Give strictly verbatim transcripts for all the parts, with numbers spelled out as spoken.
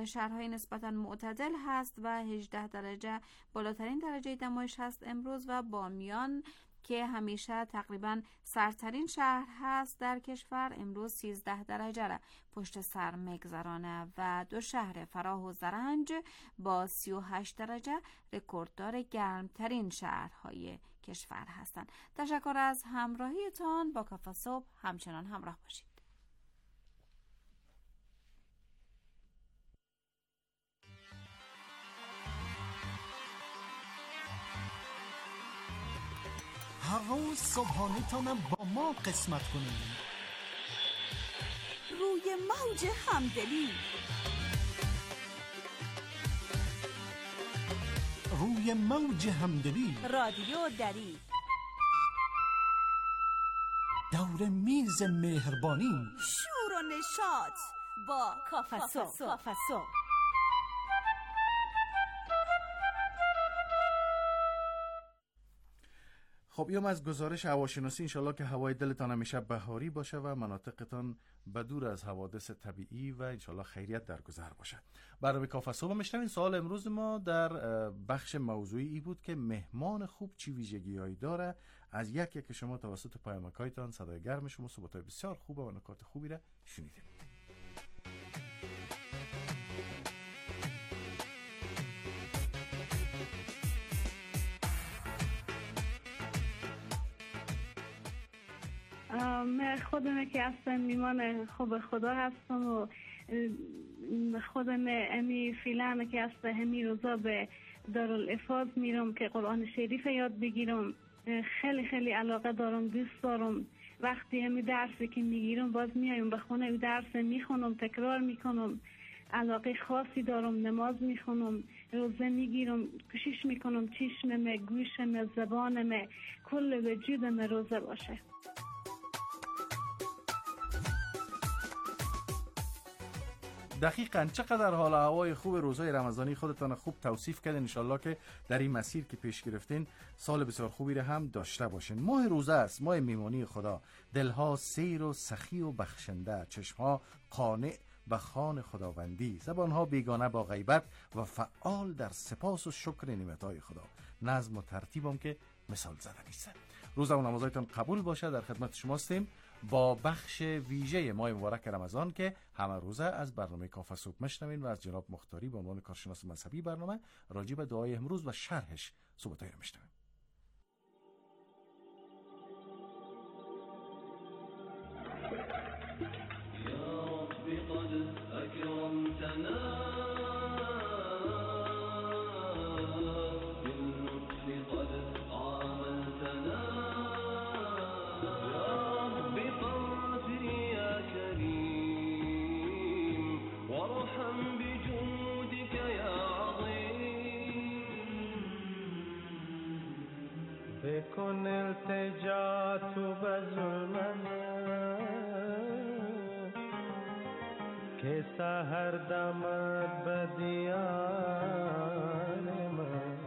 شهرهای نسبتاً معتدل هست و هجده درجه بالاترین درجه دمایش هست امروز و بامیان که همیشه تقریباً سردترین شهر هست در کشور امروز سیزده درجه را پشت سر میگذرانه و دو شهر فراه و زرنج با سی و هشت درجه رکورددار گرمترین شهرهای کشور هستند. تشکر از همراهیتان. با کافه صبح همچنان همراه باشید. هر روز صبحانه تانم با ما قسمت کنیم. روی موج همدلی، روی موج همدلی، رادیو دری، دور میز مهربانی، شور و نشاط با کافه صبح. خب یوم از گزارش هواشناسی، انشالله که هوای دلتان همیشه بهاری باشه و مناطقتان بدور از حوادث طبیعی و انشالله خیریت در گذر باشه. برنامه کافه صبح میشنوین. سوال امروز ما در بخش موضوعی ای بود که مهمان خوب چی ویژگی‌هایی داره. از یک یک شما توسط پیامک‌هایتان صدای گرم شما صحبت‌های بسیار خوبه و نکات خوبی را شنیدیم. من خودم که اصلا میمان خوب خدا هستم و خودم امی فیلم که اصلا همی روزا به دارالافاظ میرم که قرآن شریف یاد بگیرم. خیلی خیلی علاقه دارم، دوست دارم. وقتی همی درسی که میگیرم باز میایم به خونه و درس میخونم، تکرار میکنم. علاقه خاصی دارم، نماز میخونم، روزه میگیرم، کوشش میکنم چشمم، گوشم، زبانم، کل وجودم روزه باشه. دقیقاً چقدر حال هوای خوب روزهای رمضانی خودتان خوب توصیف کردین. انشالله که در این مسیر که پیش گرفتین سال بسیار خوبی را هم داشته باشین. ماه روزه است، ماه میمانی خدا. دلها سیر و سخی و بخشنده، چشمها قانع به خوان خداوندی، زبانها بیگانه با غیبت و فعال در سپاس و شکر نعمتهای خدا. نظم و ترتیبم که مثال زده نیست. روزه و نمازهایتان قبول باشه. در خدمت شما هستیم با بخش ویژه ماه مبارک رمضان که همه روزه از برنامه کافه صبح میشنوین و از جناب مختاری به عنوان کارشناس مذهبی برنامه راجع به دعای امروز و شرحش صحبتایی رو میشنویم. یا رب قد اکرمتنا کن التجا تو به ظلمم که سحر دمد به دیار من.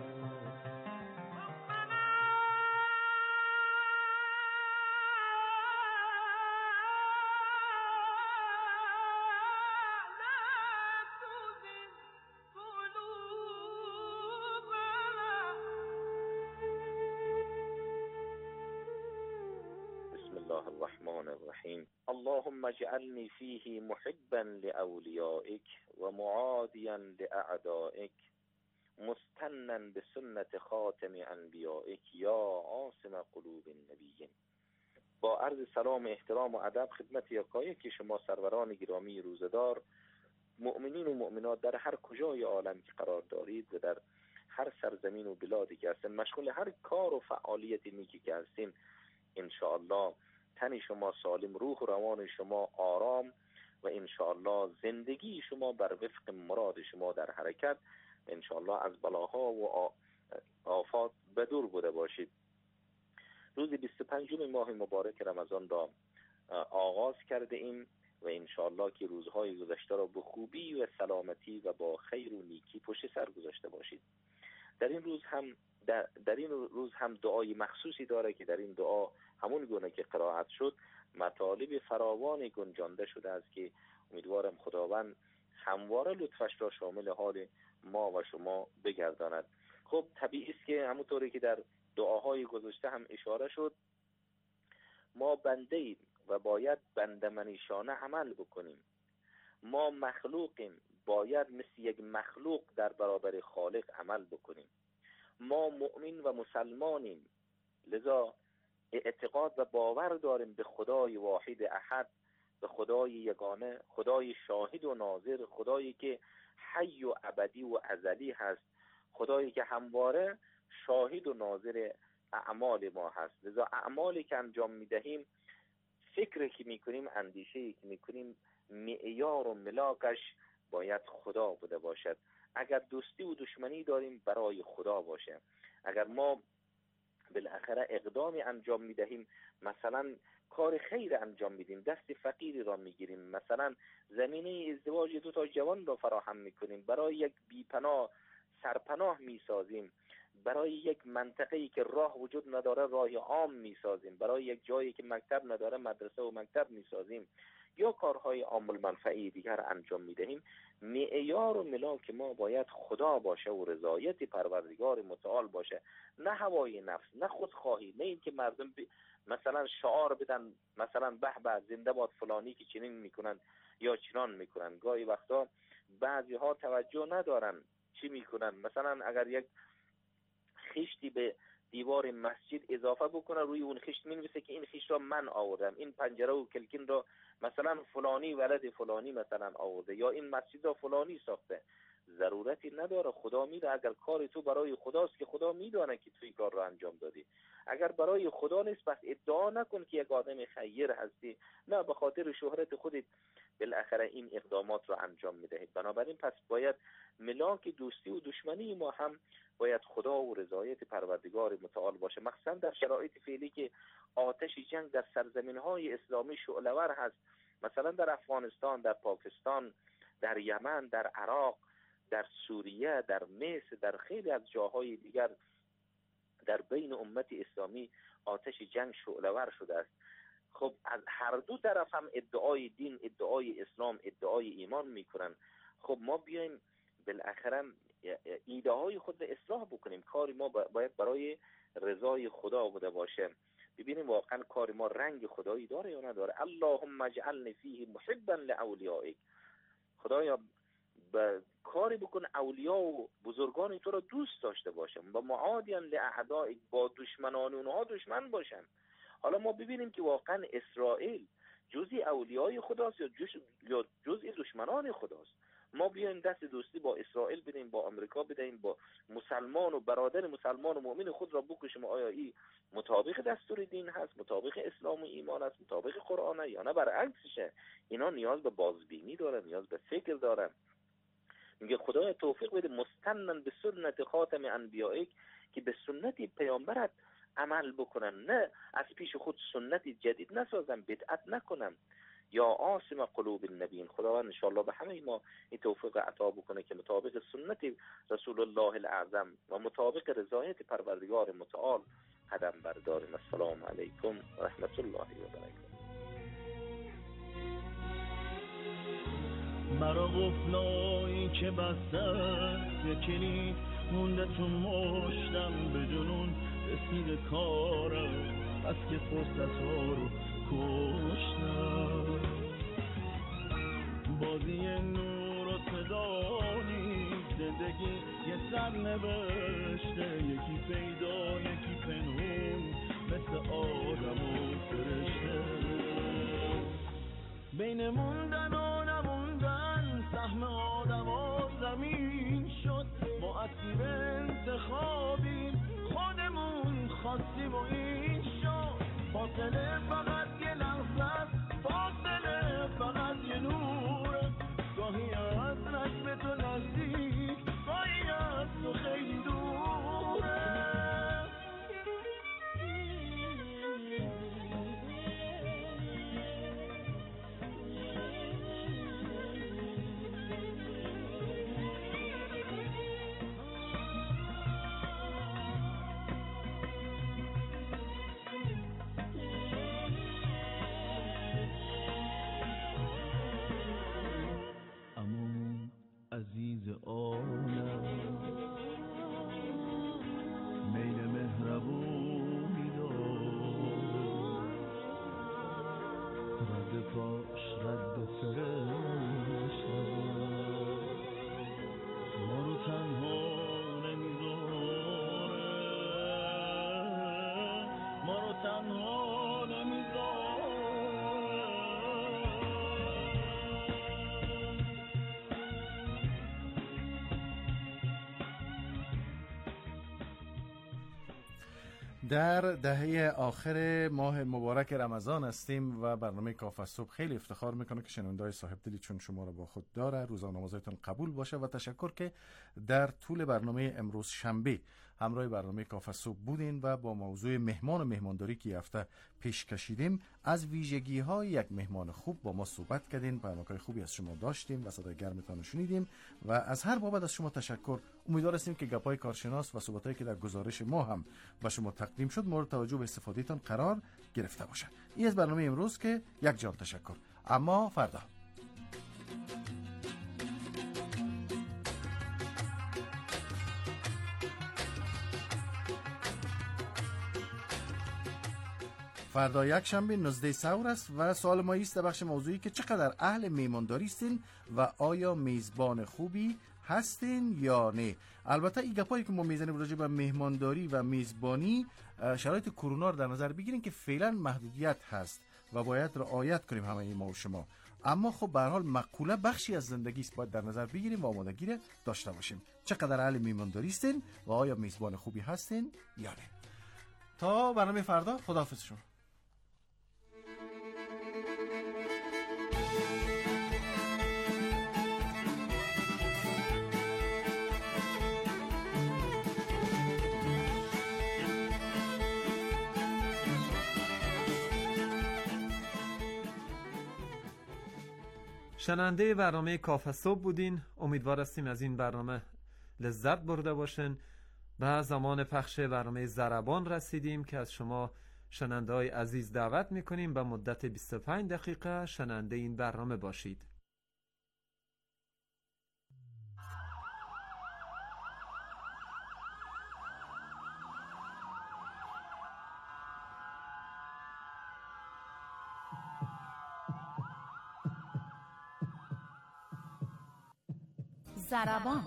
اللهم اجعلني فيه محبا لأوليائك ومعاديا لأعدائك مستنا بسنة خاتم انبیائک یا عاصم قلوب النبیین. با عرض سلام احترام و ادب خدمت یکایک که شما سروران گرامی روزدار، مؤمنین و مؤمنات در هر کجای عالم که قرار دارید و در هر سرزمین و بلادی که هستین، مشغول هر کار و فعالیت نیکی که هستین، انشاءالله تن شما سالم، روح و روان شما آرام و انشاءالله زندگی شما بر وفق مراد شما در حرکت، انشاءالله از بلاها و آفات بدور بوده باشید. روز بیست و پنجم ماه مبارک رمضان را آغاز کرده ایم و انشاءالله که روزهای گذشته را به خوبی و سلامتی و با خیر و نیکی پشت سر گذاشته باشید. در این روز هم در, در این روز هم دعای مخصوصی داره که در این دعا همون گونه که قرائت شد مطالب فراوانی گنجانده شده است که امیدوارم خداوند همواره لطفش را شامل حال ما و شما بگرداند. خب طبیعی است که همونطوری که در دعاهای گذشته هم اشاره شد، ما بنده ایم و باید بنده منیشانه عمل بکنیم. ما مخلوقیم، باید مثل یک مخلوق در برابر خالق عمل بکنیم. ما مؤمن و مسلمانیم، لذا اعتقاد و باور داریم به خدای واحد احد، به خدای یگانه، خدای شاهد و ناظر، خدایی که حی و ابدی و ازلی هست، خدایی که همواره شاهد و ناظر اعمال ما هست. لذا اعمالی که انجام میدهیم، فکری که میکنیم، اندیشه‌ای که میکنیم، معیار و ملاکش باید خدا بوده باشد. اگر دوستی و دشمنی داریم برای خدا باشه. اگر ما بالاخره اقدامی انجام میدهیم، مثلا کار خیر انجام میدیم، دست فقیری را میگیریم، مثلا زمینه ازدواج دو تا جوان را فراهم میکنیم، برای یک بیپناه سرپناه میسازیم، برای یک منطقه‌ای که راه وجود نداره راه عام میسازیم، برای یک جایی که مکتب نداره مدرسه و مکتب میسازیم، یا کارهای عام المنفعه دیگر انجام میدهیم، معیار و ملاک ما باید خدا باشه و رضایت پروردگار متعال باشه، نه هوای نفس، نه خودخواهی، نه این که مردم ب... مثلا شعار بدن، مثلا به به زنده باد فلانی که چنین میکنن یا چنان میکنن. گاهی وقتا بعضی ها توجه ندارن چی میکنن، مثلا اگر یک خشتی به دیوار مسجد اضافه بکنه، روی اون خشت مینویسه که این خشت را من آوردم، این پنجره و کلکین را مثلا فلانی ولد فلانی مثلا آورده، یا این مسجد را فلانی ساخته. ضرورتی نداره. خدا میده. اگر کار تو برای خداست که خدا میدونه که توی کار را انجام دادی. اگر برای خدا نیست پس ادعا نکن که یک آدم خیر هستی، نه به خاطر شهرت خودت بالاخره این اقدامات را انجام میدهید. بنابراین پس باید ملاک دوستی و دشمنی ما هم باید خدا و رضایت پروردگار متعال باشه، مخصوصا در شرایط فعلی که آتش جنگ در سرزمین‌های اسلامی شعله‌ور هست، مثلا در افغانستان، در پاکستان، در یمن، در عراق، در سوریه، در مصر، در خیلی از جاهای دیگر در بین امت اسلامی آتش جنگ شعله‌ور شده است. خب از هر دو طرف هم ادعای دین، ادعای اسلام، ادعای ایمان میکنن. خب ما بیایم بالاخره ایده های خود را اصلاح بکنیم. کار ما باید برای رضای خدا بوده باشه. ببینیم واقعا کار ما رنگ خدایی داره یا نداره. اللهم اجعلنی فیه محبا لاولیائک. خدایا با کاری بکن اولیاء و بزرگان تو را دوست داشته باشم، با معادیان لاعدائک، با دشمنان اونها دشمن باشم. حالا ما ببینیم که واقعا اسرائیل جزئی اولیای خداست یا جز یا جزئی دشمنان خداست. ما بیایم دست دوستی با اسرائیل بدیم، با امریکا بدیم، با مسلمان و برادر مسلمان و مؤمن خود را بکشیم. آیا این مطابق دستور دین هست، مطابق اسلام و ایمان است، مطابق قرآن یا نه برعکسشه؟ اینا نیاز به بازبینی داره، نیاز به فکر داره. میگه خدای توفیق بده مستنن به سنت خاتم انبیائک، که به سنت پیامبرت عمل بکنن، نه از پیش خود سنت جدید نسازن، بدعت نکنن. یا عاصم قلوب النبیین. خداوند ان شاء الله به همه ما این توفیق عطا بکنه که مطابق سنت رسول الله الاعظم و مطابق رضایت پروردگار متعال قدم برداریم. السلام علیکم و رحمت الله و برکاته. مرا قفلایی که بستن یکی نیست مونده تو مشتم، به جنون رسید کارم از که فرصت ها رو کشتم. بازی نور و صدا نیست، زندگی یه سر نوشته، یکی پیدا یکی پنهون مثل آدم و فرشته. بین موندن و نموندن سهم آدم و زمین شد، ما اسیر انتخابیم، خودمون خواستیم و این شد. فاصله فقط یه لحظه است، فاصله فقط یه نوره، گاهی از رسم تو نزدیک، گاهی از تو خیلی دوره. آنم میل مهربونی دارم رد پاش رد فرشتم ما رو تنها نمیذاره ما رو تنها نمیذاره در دهه آخر ماه مبارک رمضان هستیم و برنامه کاف صبح خیلی افتخار میکنه که شنونده‌های صاحب دلی چون شما را با خود داره. روزا نمازتون قبول باشه و تشکر که در طول برنامه امروز شنبه همراه برنامه کاف صبح بودین و با موضوع مهمان و مهمانداری که هفته پیش کشیدیم از ویژگی های یک مهمان خوب با ما صحبت کردین. پیامک‌های خوبی از شما داشتیم و صدای گرمتان شنیدیم و از هر بابت از شما تشکر. امیدوار هستیم که گپای کارشناس و صحبتایی که در گزارش ما هم به شما تقدیم شد مورد توجه و استفادهتان قرار گرفته باشد. این از برنامه امروز که یک جان تشکر. اما فردا فردا یک شنبه نوزده سور است و سوال ما است در بخش موضوعی که چقدر اهل میمانداری هستین و آیا میزبان خوبی هستین یا نه. البته این گپایی که ما میزنیم راجع به مهمانداری و میزبانی شرایط کرونا رو در نظر بگیرین که فعلا محدودیت هست و باید رعایت کنیم همه ما و شما. اما خب به هر حال مقوله بخشی از زندگی است، باید در نظر بگیریم و آمادگی رو داشته باشیم. چقدر اهل میمانداری هستین و آیا میزبان خوبی هستین یا نه. تا برنامه فردا، خداحافظ شما. شنونده برنامه کاف صبح بودین. امیدوار هستیم از این برنامه لذت برده باشین. به زمان پخش برنامه ضربان رسیدیم که از شما شنونده های عزیز دعوت میکنیم به مدت بیست و پنج دقیقه شنونده این برنامه باشید. ضربان.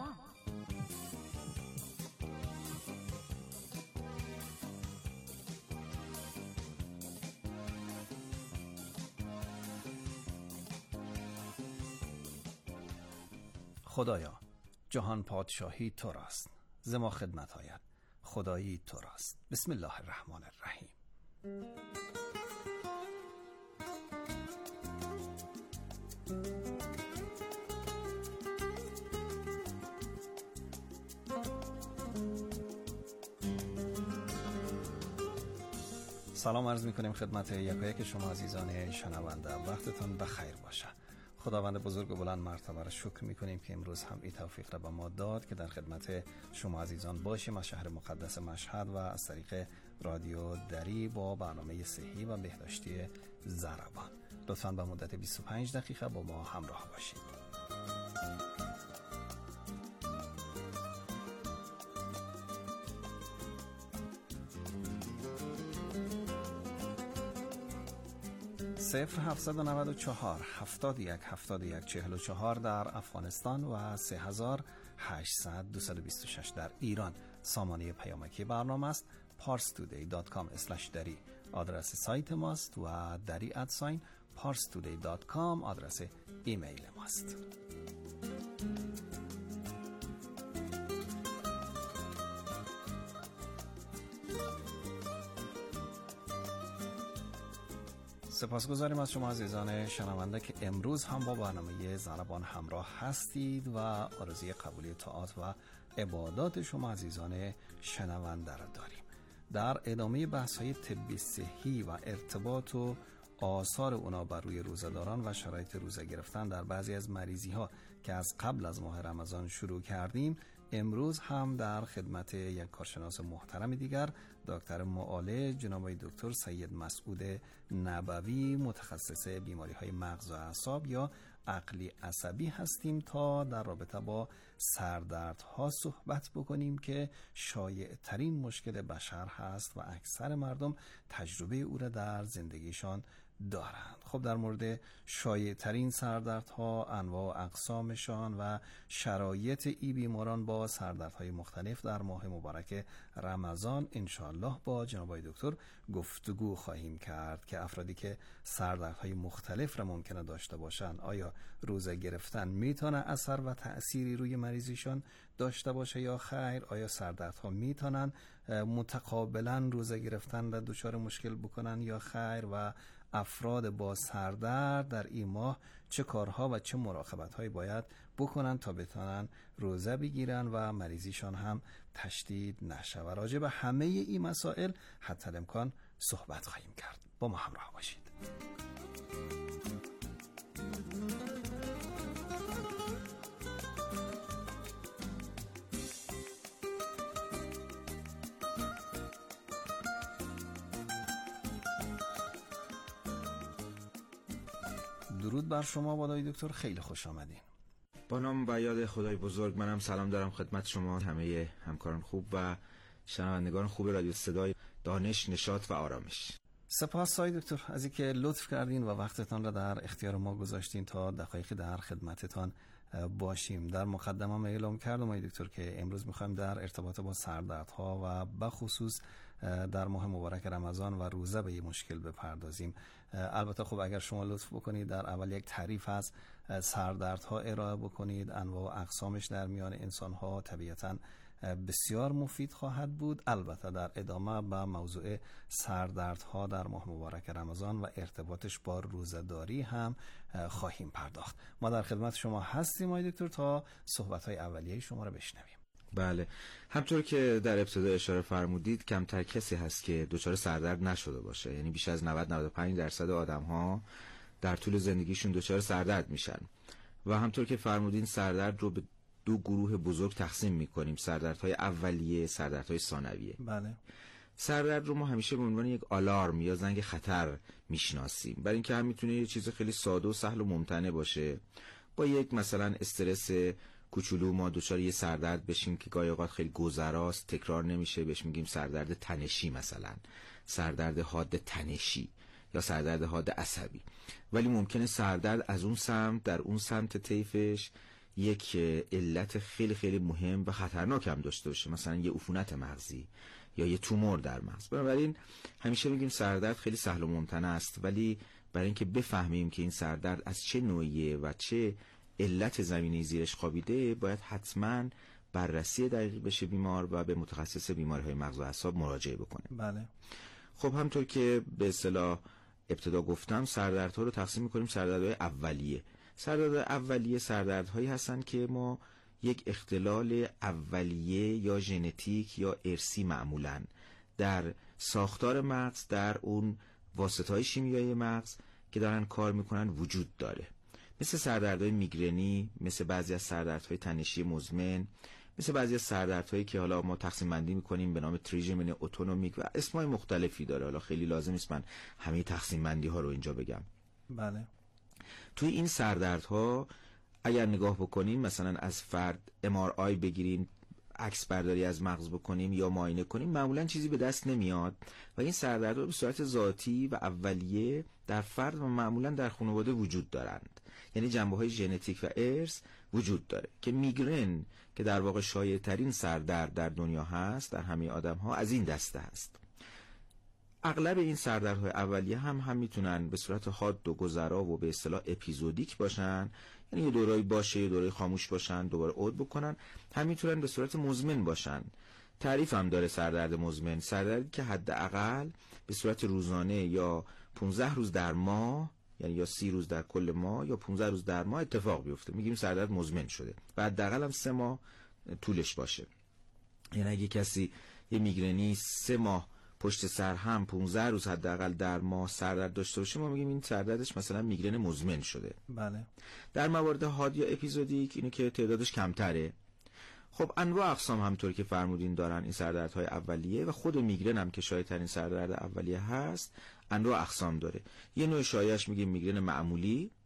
خدایا، جهان پادشاهی تو راست، ز ما خدمت آید خدایی تو راست. بسم الله الرحمن الرحیم. سلام عرض میکنیم خدمت یکایک شما عزیزان شنونده. وقتتون بخیر باشه. خداوند بزرگ و بلند مرتبه را شکر میکنیم که امروز هم این توفیق را به ما داد که در خدمت شما عزیزان باشیم از شهر مقدس مشهد و از طریق رادیو دری با برنامه صحی و بهداشتی ضربان. لطفاً به مدت بیست و پنج دقیقه با ما همراه باشید. صفر هفتصد و نود و چهار هفتاد و یک هفتاد و یک چهل و چهار در افغانستان و سه هزار هشتصد دویست و بیست و شش در ایران. سامانه پیامکی برنامه است پارس تودی دات کام اسلش دری آدرس سایت ماست و دری ادساین پارس تودی دات کام آدرس ایمیل ماست. سپاسگزاریم از شما عزیزان شنونده که امروز هم با برنامه ضربان همراه هستید و آرزوی قبولی طاعات و عبادات شما عزیزان شنونده را داریم. در ادامه بحث های طبی صحی و ارتباط و آثار اونا بر روی روزه‌داران و شرایط روزه گرفتن در بعضی از مریضی ها که از قبل از ماه رمضان شروع کردیم، امروز هم در خدمت یک کارشناس محترم دیگر دکتر معالج جناب دکتر سید مسعود نبوی متخصص بیماری های مغز و اعصاب یا عقلی عصبی هستیم تا در رابطه با سردردها صحبت بکنیم که شایع ترین مشکل بشر هست و اکثر مردم تجربه او را در زندگیشان دارند. خب در مورد شایع ترین سردردها، انواع و اقسامشان و شرایط ای بیماران با سردردهای مختلف در ماه مبارک رمضان انشاءالله با جناب آقای دکتر گفتگو خواهیم کرد که افرادی که سردردهای مختلف را ممکنه داشته باشند، آیا روزه گرفتن میتونه اثر و تأثیری روی مریضیشان داشته باشه یا خیر؟ آیا سردردها میتونن متقابلا روزه گرفتن را دچار مشکل بکنن یا خیر؟ و افراد با سردرد در این ماه چه کارها و چه مراقبت‌هایی باید بکنن تا بتونن روزه بگیرن و مریضیشان هم تشدید نشه؟ و راجع به همه این مسائل حتی الامکان صحبت خواهیم کرد. با ما همراه باشید. درود بر شما بالای دکتر، خیلی خوش آمدین. با نام و یاد خدای بزرگ، منم سلام دارم خدمت شما همه همکاران خوب و شنوندگان خوب رادیو صدای دانش، نشاط و آرامش. سپاس آقای دکتر از اینکه لطف کردین و وقتتان را در اختیار ما گذاشتین تا دقایقی در خدمتتان باشیم. در مقدمه اعلام کردم آقای دکتر که امروز می‌خوایم در ارتباط با سردردها و بخصوص در ماه مبارک رمضان و روزه به این مشکل بپردازیم. البته خب اگر شما لطف بکنید در اول یک تعریف از سردردها ارائه بکنید، انواع و اقسامش در میان انسان‌ها طبیعتاً بسیار مفید خواهد بود. البته در ادامه به موضوع سردردها در ماه مبارک رمضان و ارتباطش با روزه‌داری هم خواهیم پرداخت. ما در خدمت شما هستیم آقای دکتر تا صحبت‌های اولیه شما را بشنویم. بله، همطور که در ابتدا اشاره فرمودید کمتر کسی هست که دچار سردرد نشده باشه، یعنی بیش از نود تا نود و پنج درصد آدم‌ها در طول زندگیشون دچار سردرد میشن و همطور که فرمودین سردرد رو به دو گروه بزرگ تقسیم میکنیم، سردردهای اولیه، سردردهای ثانویه. بله. سردرد رو ما همیشه به عنوان یک آلارم یا زنگ خطر میشناسیم، برای اینکه هم میتونه یه چیز خیلی ساده و سهل و ممتنع باشه. با یک مثلا استرس کوچولو ما دچار یه سردرد بشیم که گاهی اوقات خیلی گذراست، تکرار نمیشه، بهش میگیم سردرد تنشی، مثلا سردرد حاد تنشی یا سردرد حاد عصبی. ولی ممکنه سردرد از اون سمت در اون سمت طیفش یک علت خیلی خیلی مهم و خطرناک هم داشته باشه، مثلا یه عفونت مغزی یا یه تومور در مغز. بنابراین همیشه میگیم سردرد خیلی سهل و ممتنع است، ولی برای اینکه بفهمیم که این سردرد از چه نوعیه و چه علت زمینه زیرش خوابیده، باید حتما بررسی دقیقی بشه بیمار و به متخصص بیماری‌های مغز و اعصاب مراجعه بکنه. بله. خب همطور که به اصطلاح ابتدا گفتم سردردها رو تقسیم می‌کنیم سردردهای اولیه. سردرد اولیه سردردهایی هستن که ما یک اختلال اولیه یا ژنتیک یا ارثی معمولاً در ساختار مغز، در اون واسطه‌های شیمیایی مغز که دارن کار میکنن وجود داره، مثل سردردهای میگرنی، مثل بعضی از سردردهای تنشی مزمن، مثل بعضی از سردردهایی که حالا ما تقسیم بندی میکنیم به نام تریژمن اتونومیک و اسمای مختلفی داره. حالا خیلی لازم نیست من همه تقسیم بندی ها رو اینجا بگم. بله. توی این سردردها اگر نگاه بکنیم، مثلا از فرد ام آر آی بگیریم، عکس برداری از مغز بکنیم یا معاینه کنیم، معمولا چیزی به دست نمیاد و این سردردها به صورت ذاتی و اولیه در فرد و معمولا در خانواده وجود دارند، یعنی جنبه‌های ژنتیک و ارث وجود داره که میگرن که در واقع شایع ترین سردرد در دنیا هست در همه آدم‌ها از این دسته هست. اغلب این سردردهای اولیه هم هم میتونن به صورت حاد و گذرا و به اصطلاح اپیزودیک باشن، یعنی یه دورایی باشه یه دورایی خاموش باشن دوباره عود بکنن، هم میتونن به صورت مزمن باشن. تعریف هم داره سردرد مزمن، سردردی که حداقل به صورت روزانه یا پانزده روز در ماه، یعنی یا سی روز در کل ماه یا پانزده روز در ماه اتفاق بیفته، میگیم سردرد مزمن شده و حداقل هم سه ماه طولش باشه. یعنی اگه کسی یه میگرنی سه ماه پشت سر هم پانزده روز حداقل در ماه سردرد داشته باشه، ما میگیم این سردردش مثلا میگرن مزمن شده. بله. در موارد حاد یا اپیزودیک اینه که تعدادش کمتره. خب انواع اقسام همطور که فرمودین دارن این سردردهای اولیه و خود میگرن هم که شایع ترین سردرد اولیه هست انواع اقسام داره. یه نوع شایعش میگیم میگرن معمولی،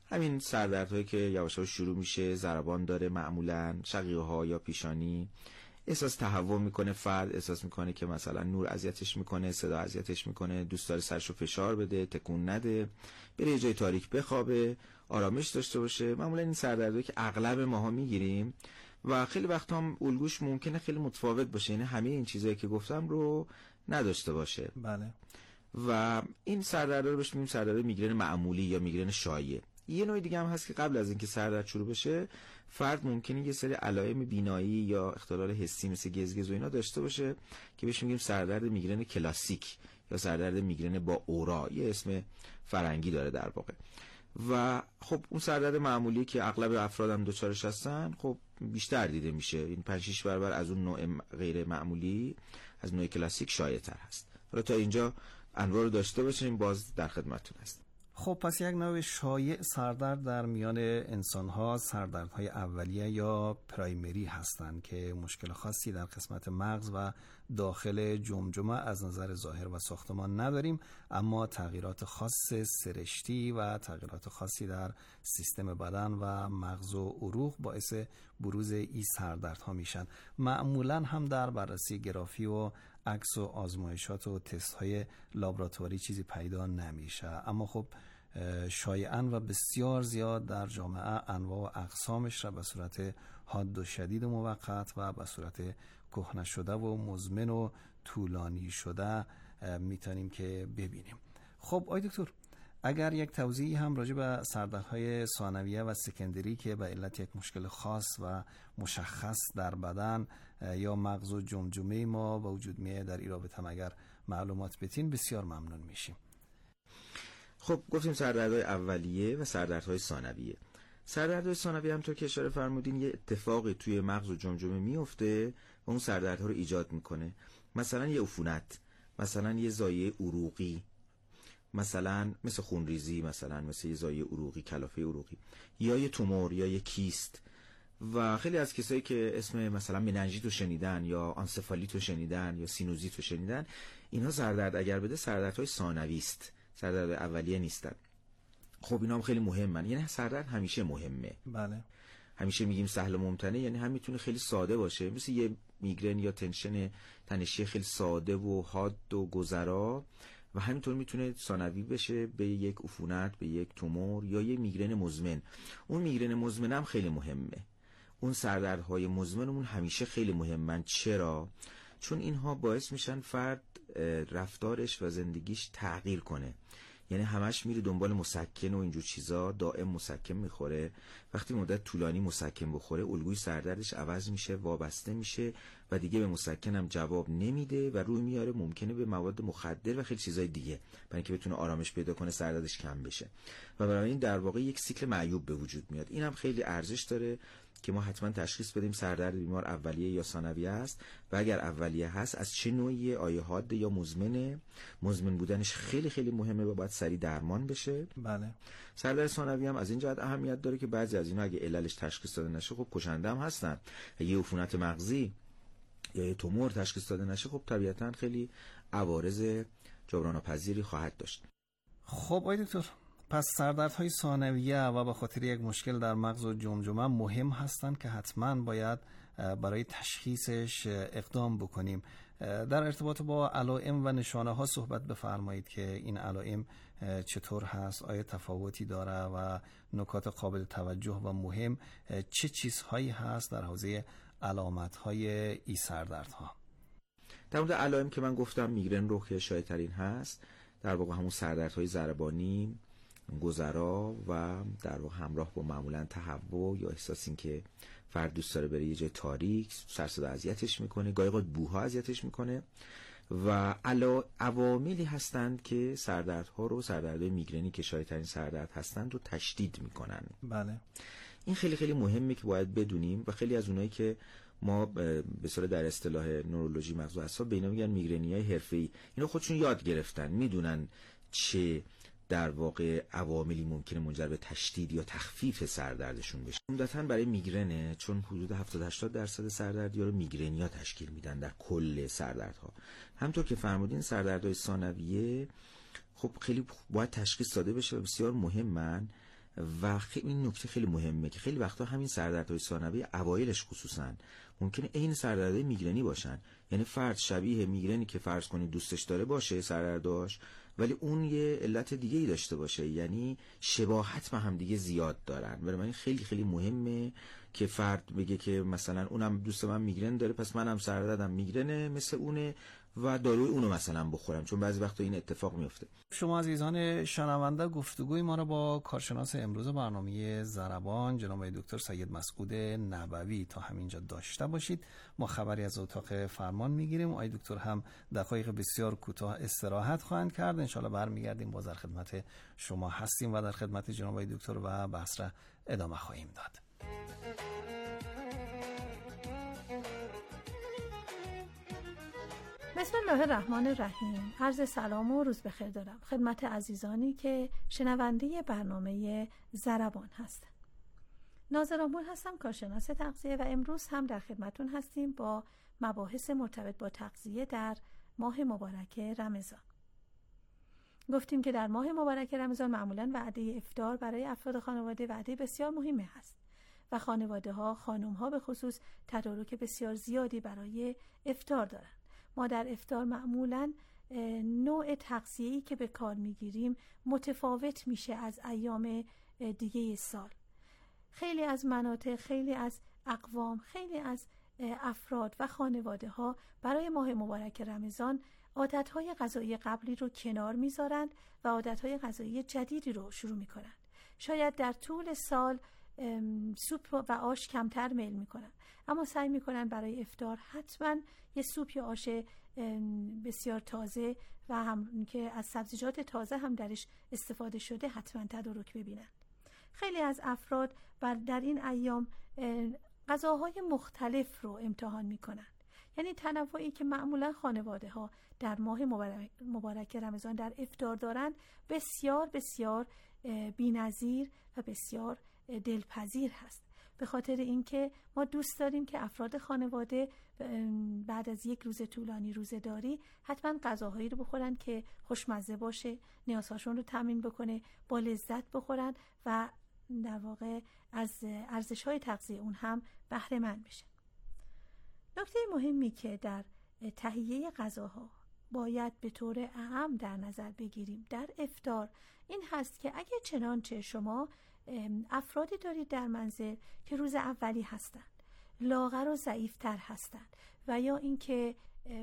همین سردردهایی که یواش یواش شروع میشه، ضربان داره معمولا، شقیقه ها یا پیشانی، احساس تهوع میکنه، فرد احساس میکنه که مثلا نور اذیتش میکنه، صدا اذیتش میکنه، دوست داره سرشو فشار بده، تکون نده، بره یه جای تاریک بخوابه، آرامش داشته باشه. معمولا این سردردهایی که اغلب ماها میگیریم و خیلی وقت هم الگوش ممکنه خیلی متفاوت باشه، یعنی همه این چیزایی که گفتم رو نداشته باشه. بله. و این سردرد رو بهش میگیم سردرد میگرن معمولی یا میگرن شایع. یه نوع دیگه هم هست که قبل از اینکه سردرد شروع بشه فرد ممکنه یه سری علائم بینایی یا اختلال حسی مثل گزگز و اینا داشته باشه که بهش میگیم سردرد میگرن کلاسیک یا سردرد میگرن با اورا، یه اسم فرنگی داره در واقع. و خب اون سردرد معمولی که اغلب افراد هم دوچارش هستن خب بیشتر دیده میشه، این پنج شش برابر از اون نوع غیر معمولی، از نوع کلاسیک شایع تر هست. حالا تا اینجا انواع رو داشته باشیم، باز در خدمتتون هست. خب پس یک نوع شایع سردرد در میان انسان‌ها سردردهای اولیه یا پرایمری هستند که مشکل خاصی در قسمت مغز و داخل جمجمه از نظر ظاهر و ساختمان نداریم، اما تغییرات خاص سرشتی و تغییرات خاصی در سیستم بدن و مغز و عروق باعث بروز این سردردها میشن. معمولا هم در بررسی گرافی و عکس و آزمایشات و تست های لابراتواری چیزی پیدا نمیشه، اما خب شایعاً و بسیار زیاد در جامعه انواع و اقسامش را به صورت حاد و شدید و موقت و به صورت کهنه شده و مزمن و طولانی شده میتونیم که ببینیم. خب آی دکتر، اگر یک توضیحی هم راجع به سردردهای ثانویه و سکندری که به علت یک مشکل خاص و مشخص در بدن یا مغز و جمجمه ما به وجود میاد در این رابطه اگر معلومات بتین بسیار ممنون میشیم. خب گفتیم سردردهای اولیه و سردردهای ثانویه. سردردهای ثانویه هم تو که اشاره فرمودین یه اتفاقی توی مغز و جمجمه میفته و اون سردردها رو ایجاد میکنه. مثلا یه عفونت، مثلا یه زایه عروقی، مثلا مثل خونریزی، مثلا مثل یه زایه عروقی، کلافه عروقی، یا یه تومور یا یه کیست. و خیلی از کسایی که اسم مثلا مننژیت رو شنیدن یا آنسفالیت رو شنیدن یا سینوزیت رو شنیدن، اینها سردرد اگر بده سردردهای ثانوی است، سردرد اولیه نیستن. خب اینا هم خیلی مهمن، یعنی سردرد همیشه مهمه. بله. همیشه میگیم سهل و ممتنع، یعنی هم میتونه خیلی ساده باشه مثل یه میگرن یا تنشن تنشی خیلی ساده و حاد و گذرا، و همینطور میتونه ثانوی بشه به یک عفونت، به یک تومور یا یک میگرن مزمن. اون میگرن مزمن هم خیلی مهمه. اون سردردهای مزمنمون همیشه خیلی مهمن. چرا؟ چون اینها باعث میشن فرد رفتارش و زندگیش تغییر کنه، یعنی همش میره دنبال مسکن و اینجور چیزا، دائم مسکن میخوره. وقتی مدت طولانی مسکن بخوره الگوی سردردش عوض میشه، وابسته میشه و دیگه به مسکن هم جواب نمیده و روی میاره ممکنه به مواد مخدر و خیلی چیزای دیگه، برای اینکه بتونه آرامش پیدا کنه، سردردش کم بشه. و برای این در واقع یک سیکل معیوب به وجود میاد. این هم خیلی ارزش داره که ما حتما تشخیص بدیم سردرد بیمار اولیه یا ثانویه است و اگر اولیه هست از چه نوعی، آیا حاد یا مزمنه. مزمن بودنش خیلی خیلی مهمه و باید سریع درمان بشه. بله. سردرد ثانویه هم از این جهت اهمیت داره که بعضی از اینا اگه عللش تشخیص داده نشه خب کشنده هم هستن. یه عفونت مغزی یا یه تومور تشخیص داده نشه خب طبیعتاً خیلی عوارض جبران ناپذیری خواهد داشت. خب آقای دکتر، پس سردردهای ثانویه و به خاطر یک مشکل در مغز و جمجمه مهم هستند که حتما باید برای تشخیصش اقدام بکنیم. در ارتباط با علائم و نشانه ها صحبت بفرمایید که این علائم چطور هست، آیا تفاوتی داره و نکات قابل توجه و مهم چه چیزهایی هست در حوزه علامت‌های این سردردها. در مورد علائم که من گفتم میگرن رو که شایع ترین هست، در واقع همون سردردهای ضربانی، گذرا و در واقع همراه با معمولا تهوع یا احساس این که فرد دوست داره بره یه جای تاریک، سر صدا اذیتش میکنه، گاهی اوقات بوها اذیتش میکنه و علا عواملی هستند که سردردها رو، سردردهای میگرنی که شایع ترین سردرد هستند رو تشدید میکنن. بله. این خیلی خیلی مهمه که باید بدونیم و خیلی از اونایی که ما به صورت در اصطلاح نورولوژی مغز و اعصاب به اینا میگن میگرنیای حرفه‌ای، اینا خودشون یاد گرفتن، میدونن چه در واقع عواملی ممکنه منجر به تشدید یا تخفیف سردردشون بشه. عمدتاً برای میگرنه، چون حدود هفتاد هشتاد درصد سردردیا رو میگرنیا تشکیل میدن در کل سردردها. همونطور که فرمودین سردردهای ثانویه خب خیلی باید تشخیص داده بشه و بسیار مهمن و خیلی این نکته خیلی مهمه که خیلی وقتا همین سردردهای ثانوی اوایلش خصوصا ممکنه عین سردردهای میگرنی باشن. یعنی فرد شبیه میگرنی که فرض کنید دوستش داره باشه سردرداش، ولی اون یه علت دیگه ای داشته باشه، یعنی شباهت به هم دیگه زیاد دارن. برای من خیلی خیلی مهمه که فرد بگه که مثلا اونم دوست من میگرن داره پس منم سردردم میگرنه مثل اونه و داروی اونو مثلا بخورم، چون بعضی وقتا این اتفاق میفته. شما عزیزان شنونده گفتگوی ما را با کارشناس امروز برنامه ضربان جناب دکتر سید مسعود نبوی تا همینجا داشته باشید. ما خبری از اتاق فرمان میگیریم. آقای دکتر هم دقایق بسیار کوتاه استراحت خواهند کرد. ان شاءالله برمیگردیم باز در خدمت شما هستیم و در خدمت جناب آقای دکتر و بحث را ادامه خواهیم داد. بسم الله الرحمن الرحیم. عرض سلام و روز بخیر دارم خدمت عزیزانی که شنونده برنامه ضربان هستند. ناظرامون هستم، کارشناس تغذیه و امروز هم در خدمتون هستیم با مباحث مرتبط با تغذیه در ماه مبارک رمضان. گفتیم که در ماه مبارک رمضان معمولاً وعده افطار برای افراد خانواده وعده بسیار مهمی هست و خانواده ها، خانم ها به خصوص تدارک بسیار زیادی برای افطار دارند. ما در افطار معمولاً نوع تغذیه‌ای که به کار میگیریم متفاوت میشه از ایام دیگه سال. خیلی از مناطق، خیلی از اقوام، خیلی از افراد و خانواده ها برای ماه مبارک رمضان عادتهای غذایی قبلی رو کنار میذارند و عادتهای غذایی جدیدی رو شروع میکنند. شاید در طول سال سوپ و آش کمتر میل میکنن، اما سعی میکنن برای افطار حتما یه سوپ یا آش بسیار تازه و هم که از سبزیجات تازه هم درش استفاده شده حتما تدارک ببینن. خیلی از افراد بر در این ایام غذاهای مختلف رو امتحان میکنن، یعنی تنوعی که معمولا خانواده ها در ماه مبارک, مبارک رمضان در افطار دارند بسیار بسیار بی‌نظیر و بسیار دلپذیر هست. به خاطر اینکه ما دوست داریم که افراد خانواده بعد از یک روز طولانی روزه‌داری حتما غذاهایی رو بخورن که خوشمزه باشه، نیازهاشون رو تامین بکنه، با لذت بخورن و در واقع از ارزش‌های تغذیه اون هم بهره مند بشن. نکته مهمی که در تهیه غذاها باید به طور اعم در نظر بگیریم در افطار این هست که اگه چنانچه شما افرادی دارید در منزل که روز اولی هستند، لاغر و ضعیفتر هستند و یا اینکه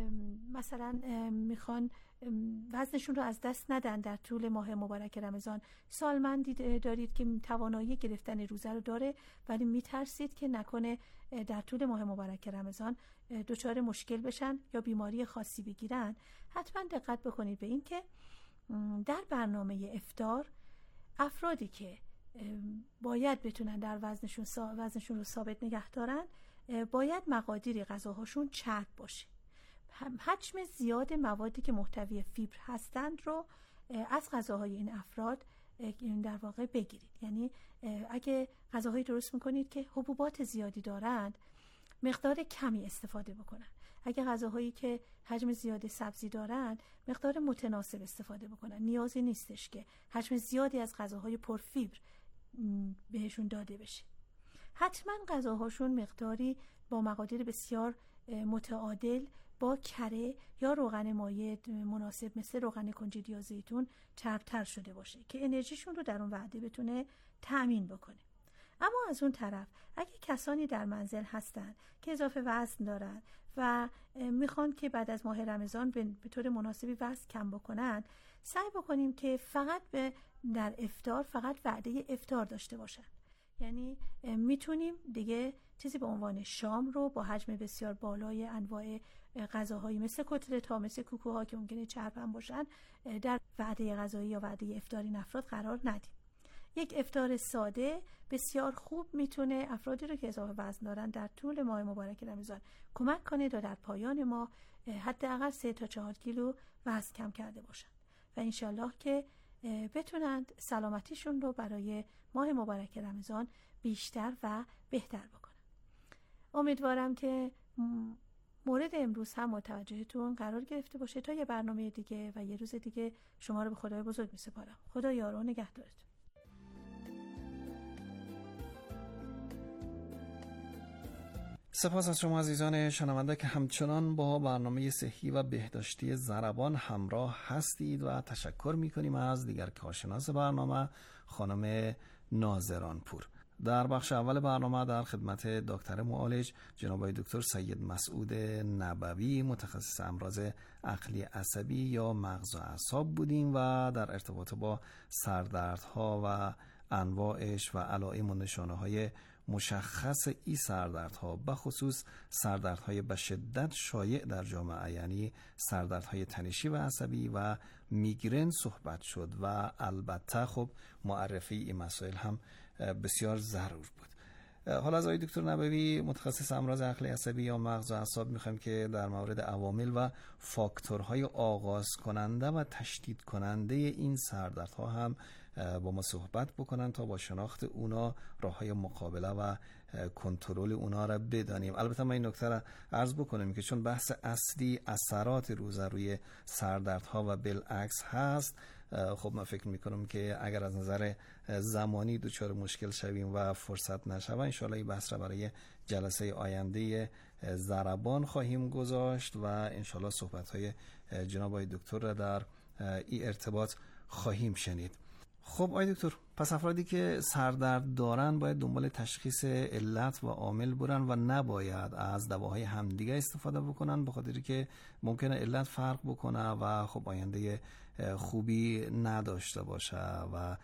مثلا میخوان وزنشون رو از دست ندن در طول ماه مبارک رمضان، سالمندی دارید که توانایی گرفتن روزه رو داره ولی میترسید که نکنه در طول ماه مبارک رمضان دچار مشکل بشن یا بیماری خاصی بگیرن، حتما دقت بکنید به این که در برنامه افطار افرادی که باید بتونن در وزنشون وزنشون رو ثابت نگه دارن باید مقادیر غذاهاشون چرب باشه. حجم زیاد موادی که محتوی فیبر هستند رو از غذاهای این افراد در واقع بگیرید. یعنی اگه غذاهایی درست میکنید که حبوبات زیادی دارند مقدار کمی استفاده بکنن. اگه غذاهایی که حجم زیادی سبزی دارند مقدار متناسب استفاده بکنن. نیازی نیستش که حجم زیادی از غذاهای پرفیبر بهشون داده بشه. حتما غذاهاشون مقداری با مقادیر بسیار متعادل با کره یا روغن مایع مناسب مثل روغن کنجد یا زیتون چربتر شده باشه که انرژیشون رو در اون وعده بتونه تأمین بکنه. اما از اون طرف اگه کسانی در منزل هستن که اضافه وزن دارن و میخوان که بعد از ماه رمضان به طور مناسبی وزن کم بکنن، سعی بکنیم که فقط به در افطار فقط وعده افطار داشته باشن. یعنی میتونیم دیگه چیزی به عنوان شام رو با حجم بسیار بالای انواع غذاهایی مثل کتلت ها، مثل کوکوها که ممکنه چرب هم باشن در وعده غذایی یا وعده افطاری افراد قرار ندیم. یک افطار ساده بسیار خوب میتونه افرادی رو که اضافه وزن دارن در طول ماه مبارک رمضان کمک کنه تا در پایان ماه حداقل سه تا چهار کیلو وزن کم کرده باشن و انشالله که بتونند سلامتیشون رو برای ماه مبارک رمضان بیشتر و بهتر بکنن. امیدوارم که مورد امروز هم متوجهتون قرار گرفته باشه. تا یه برنامه دیگه و یه روز دیگه شما رو به خدای بزرگ میسپارم. خدا یار و نگهدارتون. سپاس از شما عزیزان شنونده که همچنان با برنامه صحی و بهداشتی ضربان همراه هستید و تشکر میکنیم از دیگر کارشناس برنامه خانم ناظرانپور. در بخش اول برنامه در خدمت دکتر معالج جناب دکتر سید مسعود نبوی متخصص امراض عقلی عصبی یا مغز و اعصاب بودیم و در ارتباط با سردردها و انواعش و علائم و نشانه‌های مشخص این سردردها به خصوص سردردهای به شدت شایع در جامعه یعنی سردردهای تنشی و عصبی و میگرن صحبت شد و البته خب معرفی این مسائل هم بسیار ضرور بود. حالا از آقای دکتر نبوی متخصص امراض عقلی عصبی یا مغز و اعصاب میخوایم که در مورد عوامل و فاکتورهای آغاز کننده و تشدید کننده این سردردها هم با ما صحبت بکنن تا با شناخت اونا راههای مقابله و کنترل اونا را بدانیم. البته من این نکته را عرض بکنم که چون بحث اصلی اثرات روزه روی سردردها و بالعکس هست، خب من فکر میکنم که اگر از نظر زمانی دچار مشکل شویم و فرصت نشود انشاءالله این بحث را برای جلسه آینده ضربان خواهیم گذاشت و انشاءالله صحبت‌های جناب آقای دکتر را در این ارتباط خواهیم شنید. خب آقای دکتر، پس افرادی که سردرد دارن باید دنبال تشخیص علت و عامل برن و نباید از دواهای همدیگه استفاده بکنن، به خاطری که ممکنه علت فرق بکنه و خب آینده خوبی نداشته باشه و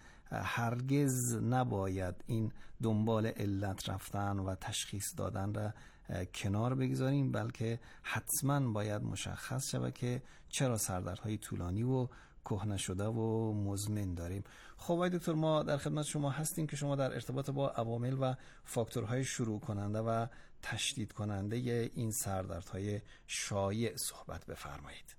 هرگز نباید این دنبال علت رفتن و تشخیص دادن را کنار بگذاریم، بلکه حتما باید مشخص شود که چرا سردردهای طولانی و کهنه شده و مزمن داریم. خب آقای دکتر، ما در خدمت شما هستیم که شما در ارتباط با عوامل و فاکتورهای شروع کننده و تشدید کننده این سردردهای شایع صحبت بفرمایید.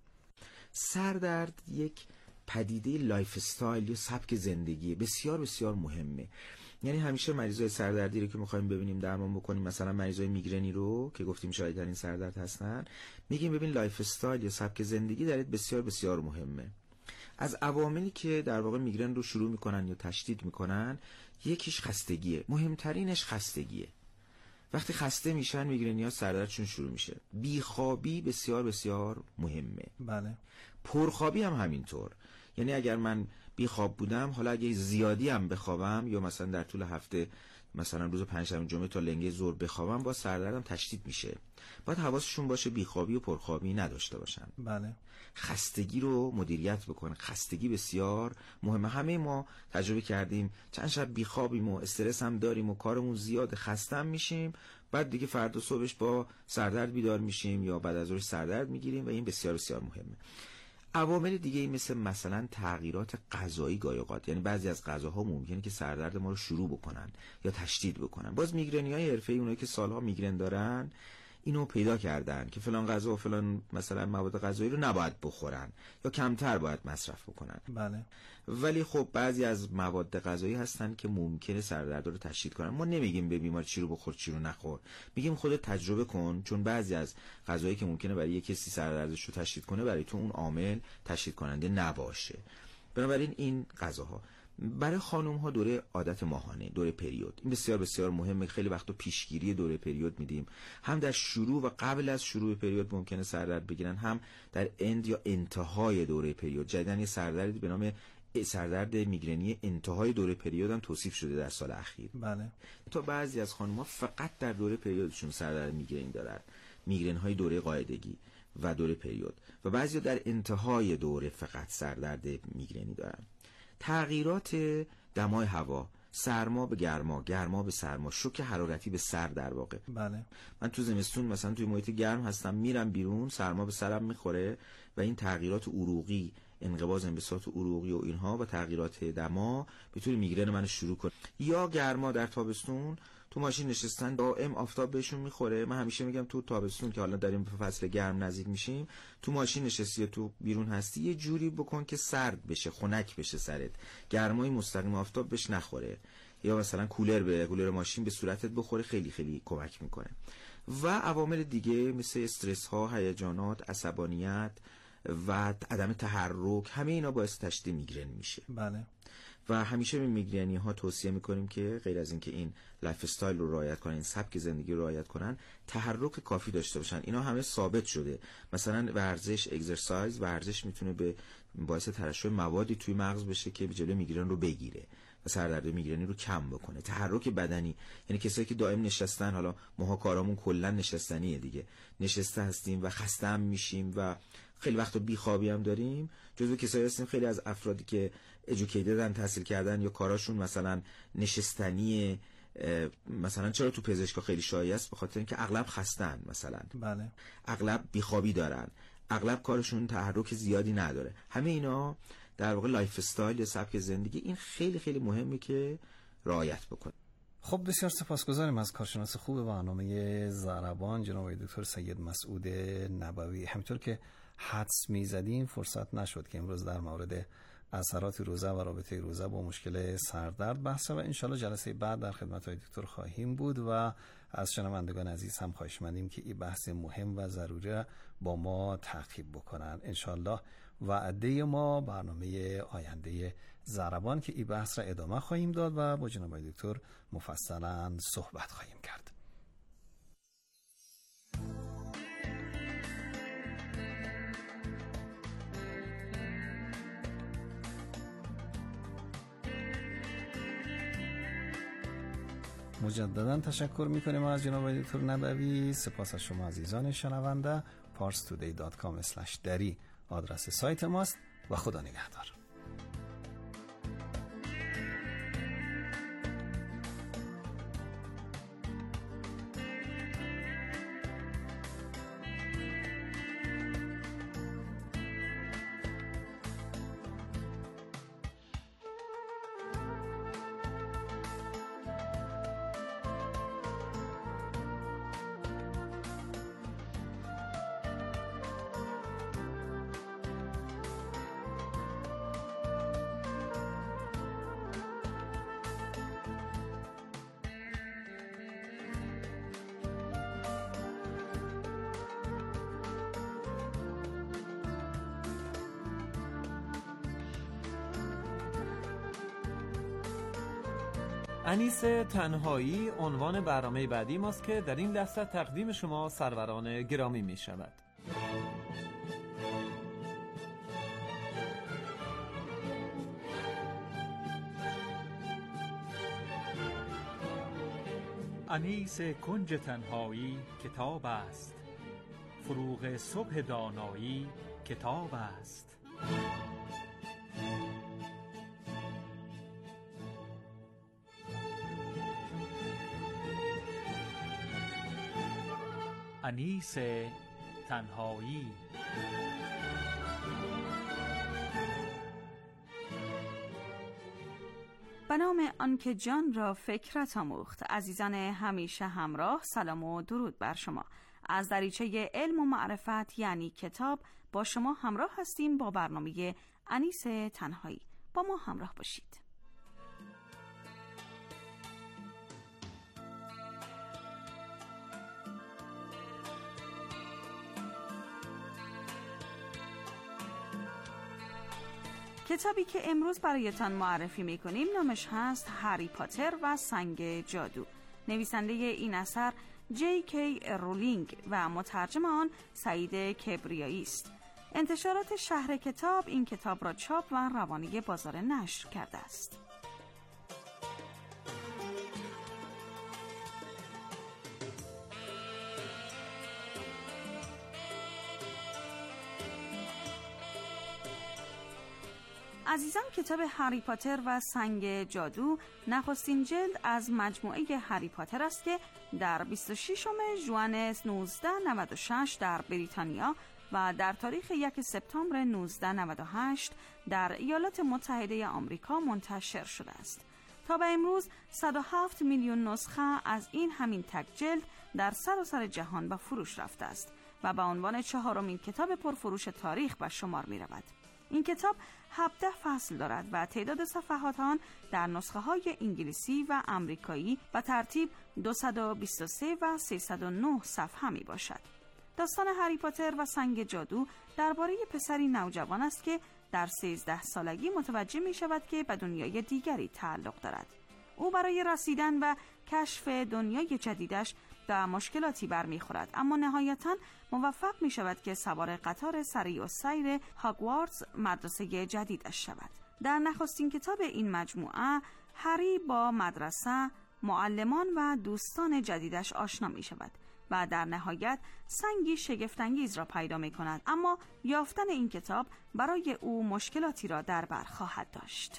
سردرد یک پدیده لایف استایل یا سبک زندگی بسیار بسیار مهمه. یعنی همیشه مریضای سردردی رو که می‌خوایم ببینیم درمان بکنیم، مثلا مریضای میگرنی رو که گفتیم شاید در این سردرد هستن، میگیم ببین لایف استایل یا سبک زندگی درت بسیار بسیار مهمه. از عواملی که در واقع میگرن رو شروع میکنن یا تشدید میکنن، یکیش خستگیه، مهمترینش خستگیه. وقتی خسته میشن میگرنی‌ها سردردشون شروع میشه. بیخوابی بسیار بسیار مهمه. بله. پرخوابی هم همینطور. یعنی اگر من بیخواب بودم، حالا اگه زیادی هم بخوابم یا مثلا در طول هفته مثلا روز پنجشنبه جمعه تا لنگه ظهر بخوابم، با سردردم تشدید میشه. باید حواسشون باشه بیخوابی و پرخوابی نداشته باشن. بله. خستگی رو مدیریت بکنن. خستگی بسیار مهمه. همه ما تجربه کردیم چند شب بیخوابیم و استرس هم داریم و کارمون زیاد، خسته هم میشیم، بعد دیگه فردا صبحش با سردرد بیدار میشیم یا بعد از ظهر سردرد میگیریم و این بسیار بسیار مهمه. عوامل دیگه ای مثل مثلا تغییرات غذایی گاهی اوقات، یعنی بعضی از غذاها ممکنه که سردرد ما رو شروع بکنن یا تشدید بکنن. باز میگرنی‌های حرفه‌ای، اونایی که سالها میگرن دارن، اینو پیدا کردن که فلان غذا و فلان مثلا مواد غذایی رو نباید بخورن یا کمتر باید مصرف بکنن. بله. ولی خب بعضی از مواد غذایی هستن که ممکنه سردرد رو تشدید کنن. ما نمیگیم به بیمار چی رو بخور چی رو نخور، میگیم خودت تجربه کن، چون بعضی از غذایی که ممکنه برای یک کسی سردردش رو تشدید کنه برای تو اون عامل تشدید کننده نباشه. بنابراین این غذاها برای خانم ها دوره عادت ماهانه، دوره پریود، این بسیار بسیار مهمه. خیلی وقتا پیشگیری دوره پریود میدیم، هم در شروع و قبل از شروع پریود ممکنه سردرد بگیرن، هم در اند یا انتهای دوره پریود. جدیدن یه سردردی به نام سردرد میگرنی انتهای دوره پریود هم توصیف شده در سال اخیر. بله. تا بعضی از خانم ها فقط در دوره پریودشون سردرد میگرنی دارن، میگرن های دوره قاعدگی و دوره پریود، و بعضی در انتهای دوره فقط سردرد میگرنی دارن. تغییرات دمای هوا، سرما به گرما، گرما به سرما، شوک حرارتی به سر در واقع. بله. من تو زمستون مثلا توی محیط گرم هستم، میرم بیرون سرما به سرم میخوره و این تغییرات عروقی، انقباض انبساط عروقی و اینها و تغییرات دما میتونه میگرن من شروع کنه. یا گرما در تابستون، تو ماشین نشستن دائم آفتاب بهشون میخوره. من همیشه میگم تو تابستون که حالا داریم به فصل گرم نزدیک میشیم، تو ماشین نشستی تو بیرون هستی، یه جوری بکن که سرد بشه، خنک بشه سرت، گرمای مستقیم آفتاب بهش نخوره. یا مثلا کولر به کولر ماشین به صورتت بخوره، خیلی خیلی کمک میکنه. و عوامل دیگه مثل استرس ها، هیجانات، عصبانیت و عدم تحرک، همه اینا باعث تشدید میگرن میشه. بله. و همیشه به میگرنی ها توصیه میکنیم که غیر از اینکه این لایف استایل رو رعایت کنن، این سبک زندگی رو رعایت کنن، تحرک کافی داشته باشن. اینا همه ثابت شده. مثلا ورزش، اگزرسایز، ورزش میتونه به باعث ترشح موادی توی مغز بشه که جلوی میگرن رو بگیره و سردرد میگرنی رو کم بکنه. تحرک بدنی، یعنی کسایی که دائم نشستن، حالا ماها کارامون کلا نشستنیه دیگه، نشسته هستیم و خسته هم میشیم و خیلی وقتا بیخوابی هم داریم، جزو کسایی هستیم. خیلی از افرادی که ادوکیتدن، تحصیل کردن یا کاراشون مثلا نشستنیه، مثلا چرا تو پزشکا خیلی شایع است؟ به خاطر اینکه اغلب خستن، مثلا بله، اغلب بیخوابی دارن، اغلب کارشون تحرک زیادی نداره. همه اینا در واقع لایف استایل یا سبک زندگی، این خیلی خیلی مهمه که رعایت بکنه. خب بسیار سپاسگزاریم از کارشناس خوب برنامه ضربان جناب دکتر سید مسعود نبوی. همینطور که حدس می‌زدیم فرصت نشد که امروز در مورد اثرات روزه و رابطه روزه با مشکل سردرد بحثه و انشالله جلسه بعد در خدمت های دکتر خواهیم بود و از شنوندگان عزیز هم خواهش مندیم که این بحث مهم و ضروری را با ما تعقیب بکنن. انشالله وعده ما برنامه آینده ضربان که این بحث را ادامه خواهیم داد و با جناب دکتر مفصلا صحبت خواهیم کرد. مجددا تشکر میکنیم از جناب دکتر نبوی. سپاس از شما عزیزان شنونده. پارس تودی دات کام اسلش دری آدرس سایت ماست و خدا نگهدار. انیس تنهایی عنوان برنامه بعدی ماست که در این لحظه تقدیم شما سروران گرامی می شود. انیس کنج تنهایی کتاب است، فروغ صبح دانایی کتاب است. انیس تنهایی. به نام آنکه جان را فکرت آموخت. عزیزان همیشه همراه، سلام و درود بر شما. از دریچه علم و معرفت یعنی کتاب با شما همراه هستیم با برنامه انیس تنهایی. با ما همراه باشید. کتابی که امروز برایتان معرفی می‌کنیم نامش هست هری پاتر و سنگ جادو. نویسنده این اثر جی کی رولینگ و مترجم آن سعید کبریایی است. انتشارات شهر کتاب این کتاب را چاپ و روانه بازار نشر کرده است. عزیزان، کتاب هری پاتر و سنگ جادو نخستین جلد از مجموعه هری پاتر است که در بیست و ششم ژوئن نوزده نود و شش در بریتانیا و در تاریخ یک سپتامبر نوزده نود و هشت در ایالات متحده آمریکا منتشر شده است. تا به امروز صد و هفت میلیون نسخه از این همین تک جلد در سراسر جهان به فروش رفته است و به عنوان چهارمین کتاب پرفروش تاریخ به شمار می رود. این کتاب هفده فصل دارد و تعداد صفحات آن در نسخه های انگلیسی و امریکایی به ترتیب دویست و بیست و سه و سیصد و نه صفحه می باشد. داستان هری پاتر و سنگ جادو درباره پسری نوجوان است که در سیزده سالگی متوجه می شود که به دنیای دیگری تعلق دارد. او برای رسیدن و کشف دنیای جدیدش به مشکلاتی برمیخورد، اما نهایتاً موفق می شود که سوار قطار سریع السیر هاگوارتس مدرسه جدیدش شود. در نخستین کتاب این مجموعه هری با مدرسه، معلمان و دوستان جدیدش آشنا می شود و در نهایت سنگی شگفت‌انگیز را پیدا می کند، اما یافتن این کتاب برای او مشکلاتی را در بر خواهد داشت.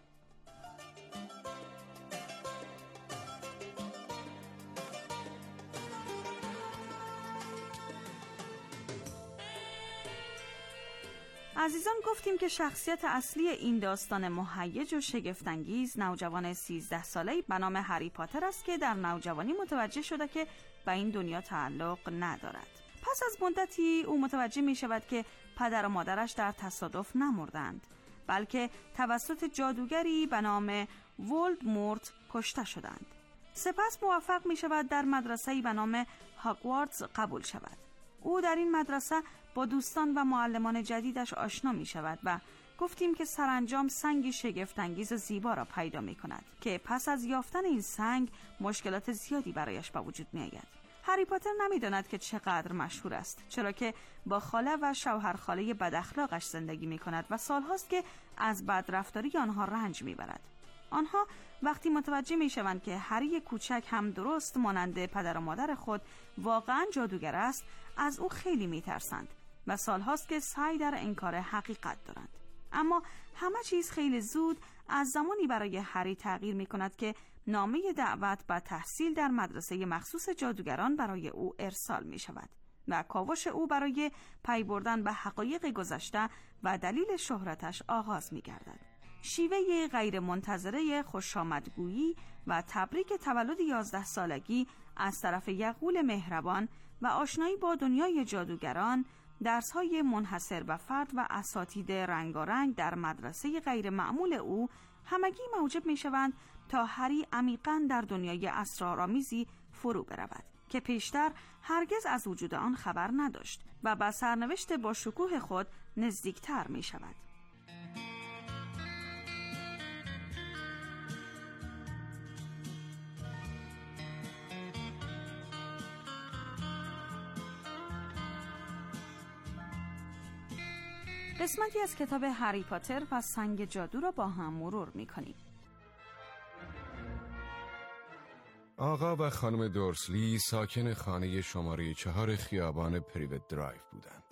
عزیزان، گفتیم که شخصیت اصلی این داستان مهیج و شگفت‌انگیز نوجوان سیزده ساله‌ای به نام هری پاتر است که در نوجوانی متوجه شده که به این دنیا تعلق ندارد. پس از مدتی او متوجه می شود که پدر و مادرش در تصادف نمردند، بلکه توسط جادوگری به نام ولدمورت کشته شدند. سپس موفق می شود در مدرسه‌ای به نام هاگوارتس قبول شود. او در این مدرسه با دوستان و معلمان جدیدش آشنا می شود و گفتیم که سرانجام سنگی شگفت‌انگیز زیبا را پیدا می کند که پس از یافتن این سنگ مشکلات زیادی برایش به وجود می آید. هری پاتر نمی داند که چقدر مشهور است، چرا که با خاله و شوهر خاله بد اخلاقش زندگی می کند و سالهاست که از بدرفتاری آنها رنج می برد. آنها وقتی متوجه می شوند که هری کوچک هم درست مانند پدر و مادر خود واقعا جادوگر است، از او خیلی می ترسند و سالهاست که سعی در انکار حقیقت دارند. اما همه چیز خیلی زود از زمانی برای هری تغییر می کند که نامه دعوت به تحصیل در مدرسه مخصوص جادوگران برای او ارسال می شود و کاوش او برای پی بردن به حقایق گذشته و دلیل شهرتش آغاز می گردد. شیوه غیر منتظره خوشامدگویی و تبریک تولد یازده سالگی از طرف یغول مهربان و آشنایی با دنیای جادوگران، درس‌های منحصر به فرد و اساتید رنگارنگ در مدرسه غیر معمول او همگی موجب می‌شوند تا هری عمیقاً در دنیای اسرارآمیزی فرو برود که پیشتر هرگز از وجود آن خبر نداشت و به سرنوشت با شکوه خود نزدیکتر می‌شود. قسمتی از کتاب هری پاتر و سنگ جادو را با هم مرور می‌کنیم. آقا و خانم دورسلی ساکن خانه شماره چهار خیابان پریوت درایو بودند.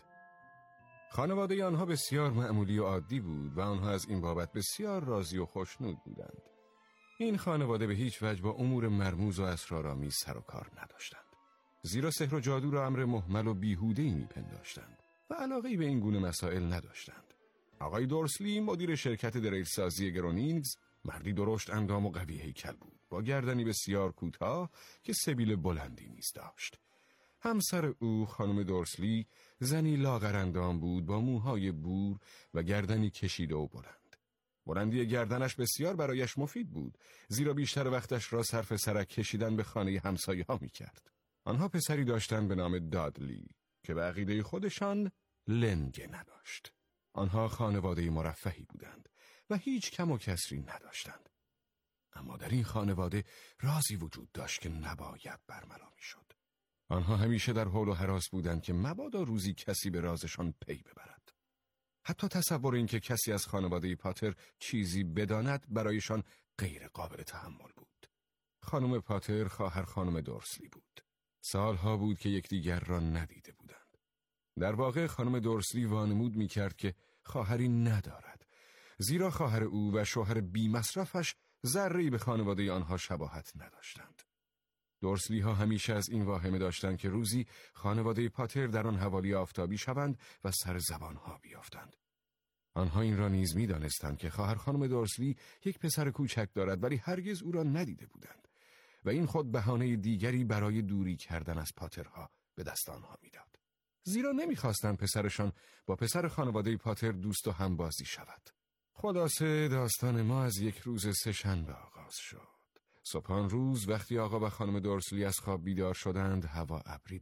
خانواده آنها بسیار معمولی و عادی بود و آنها از این بابت بسیار راضی و خوشنود بودند. این خانواده به هیچ وجه با امور مرموز و اسرارآمیز سر و کار نداشتند، زیرا سحر و جادو را امر مهمل و بیهوده‌ای می‌پنداشتند و علاقه‌ای به این گونه مسائل نداشتند. آقای دورسلی مدیر شرکت دریلسازی گرونینگز مردی درشت اندام و قوی هیکل بود، با گردنی بسیار کوتاه که سبیل بلندی نیز داشت. همسر او خانم دورسلی زنی لاغر اندام بود با موهای بور و گردنی کشیده و بلند. بلندی گردنش بسیار برایش مفید بود، زیرا بیشتر وقتش را صرف سرک کشیدن به خانه همسایه ها می کرد. آنها پسری داشتند به نام دادلی که به عقیده خودشان لنگه نداشت. آنها خانواده مرفهی بودند و هیچ کم و کسری نداشتند. اما در این خانواده رازی وجود داشت که نباید برملا میشد. آنها همیشه در حول و هراس بودند که مبادا روزی کسی به رازشان پی ببرد. حتی تصور این که کسی از خانواده پاتر چیزی بداند برایشان غیر قابل تحمل بود. خانم پاتر خواهر خانم دورسلی بود. سالها بود که یکدیگر را ندیده بودند. در واقع خانم دورسلی وانمود می‌کرد که خواهری ندارد، زیرا خواهر او و شوهر بی مصرفش ذره‌ای به خانواده آنها شباهت نداشتند. دورسلی ها همیشه از این واهمه داشتند که روزی خانواده پاتر در آن حوالی آفتابی شوند و سر زبان ها بیافتند. آنها این را نیز می دانستند که خواهر خانم دورسلی یک پسر کوچک دارد، ولی هرگز او را ندیده بودند و این خود بهانه دیگری برای دوری کردن از پاترها به دست آنها میداد. زیرا نمیخواستند پسرشان با پسر خانواده پاتر دوست و همبازی شود. خلاصه داستان ما از یک روز سه‌شنبه آغاز شد. صبحان روز وقتی آقا و خانم دورسلی از خواب بیدار شدند، هوا ابری بود.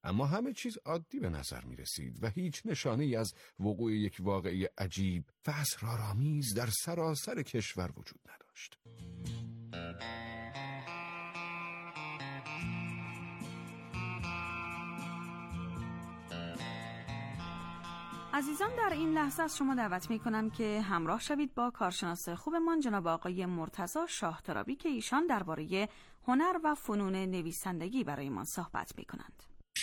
اما همه چیز عادی به نظر می رسید و هیچ نشانه ای از وقوع یک واقعه عجیب و اسرارآمیز در سراسر کشور وجود نداشت. عزیزان، در این لحظه از شما دعوت می کنم که همراه شوید با کارشناس خوبمان جناب آقای مرتضی شاه ترابی که ایشان درباره هنر و فنون نویسندگی برای ما صحبت می کنند.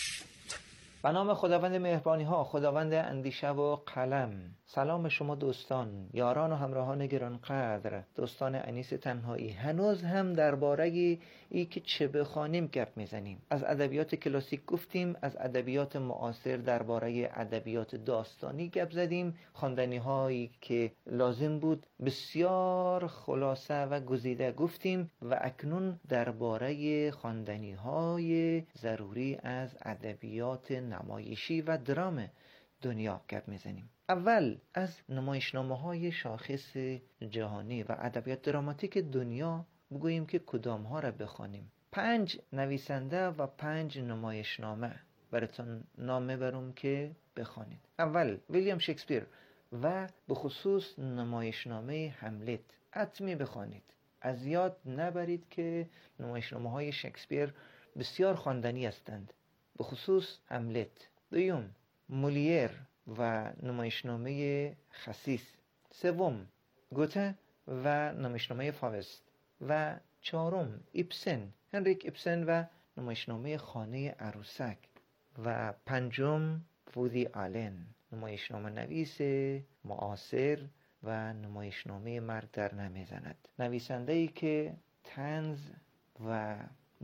به نام خداوند مهربانی ها، خداوند اندیشه و قلم. سلام شما دوستان، یاران و همراهان گرانقدر، دوستان انیس تنهایی. هنوز هم درباره ای که چه بخوانیم گپ میزنیم. از ادبیات کلاسیک گفتیم، از ادبیات معاصر درباره ادبیات داستانی گپ زدیم، خواندنی هایی که لازم بود بسیار خلاصه و گزیده گفتیم و اکنون درباره خواندنی های ضروری از ادبیات نمایشی و درام دنیا گپ میزنیم. اول از نمایشنامه های شاخص جهانی و ادبیات دراماتیک دنیا بگوییم که کدام ها را بخوانیم. پنج نویسنده و پنج نمایشنامه براتون نام ببرم که بخوانید. اول ویلیام شکسپیر و به خصوص نمایشنامه هملت حتمی بخوانید. از یاد نبرید که نمایشنامه های شکسپیر بسیار خواندنی هستند، به خصوص هملت. دوم مولیر و نمایشنامه خسیس. سوم گوته و نمایشنامه فاوست. و چهارم ایبسن، هنریک ایبسن و نمایشنامه خانه عروسک. و پنجم وودی آلن، نمایشنامه نویس معاصر و نمایشنامه مرگ در نمیزند. نویسنده‌ای که طنز و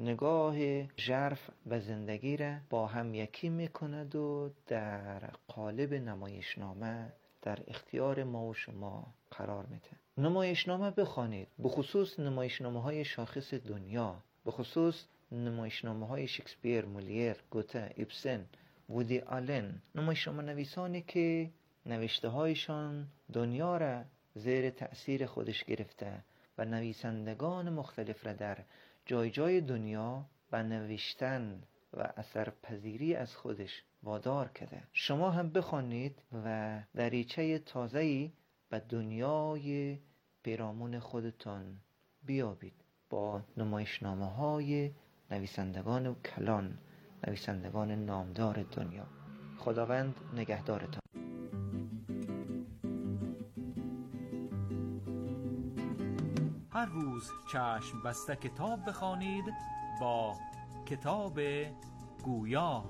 نگاه ژرف به زندگی را با هم یکی میکند و در قالب نمایشنامه در اختیار ما و شما قرار میده. نمایشنامه بخوانید، به خصوص نمایشنامه های شاخص دنیا، به خصوص نمایشنامه های شکسپیر، مولیر، گوته، ایبسن، وودی آلن، نمایشنامه نویسانی که نوشته هایشان دنیا را زیر تأثیر خودش گرفته و نویسندگان مختلف را در جای جای دنیا و نوشتن و اثرپذیری از خودش وادار کرده. شما هم بخوانید و دریچه تازه‌ای به دنیای پیرامون خودتان بیابید با نمایشنامه های نویسندگان کلان، نویسندگان نامدار دنیا. خداوند نگهدارتان. هر روز چشم بسته کتاب بخوانید با کتاب گویا.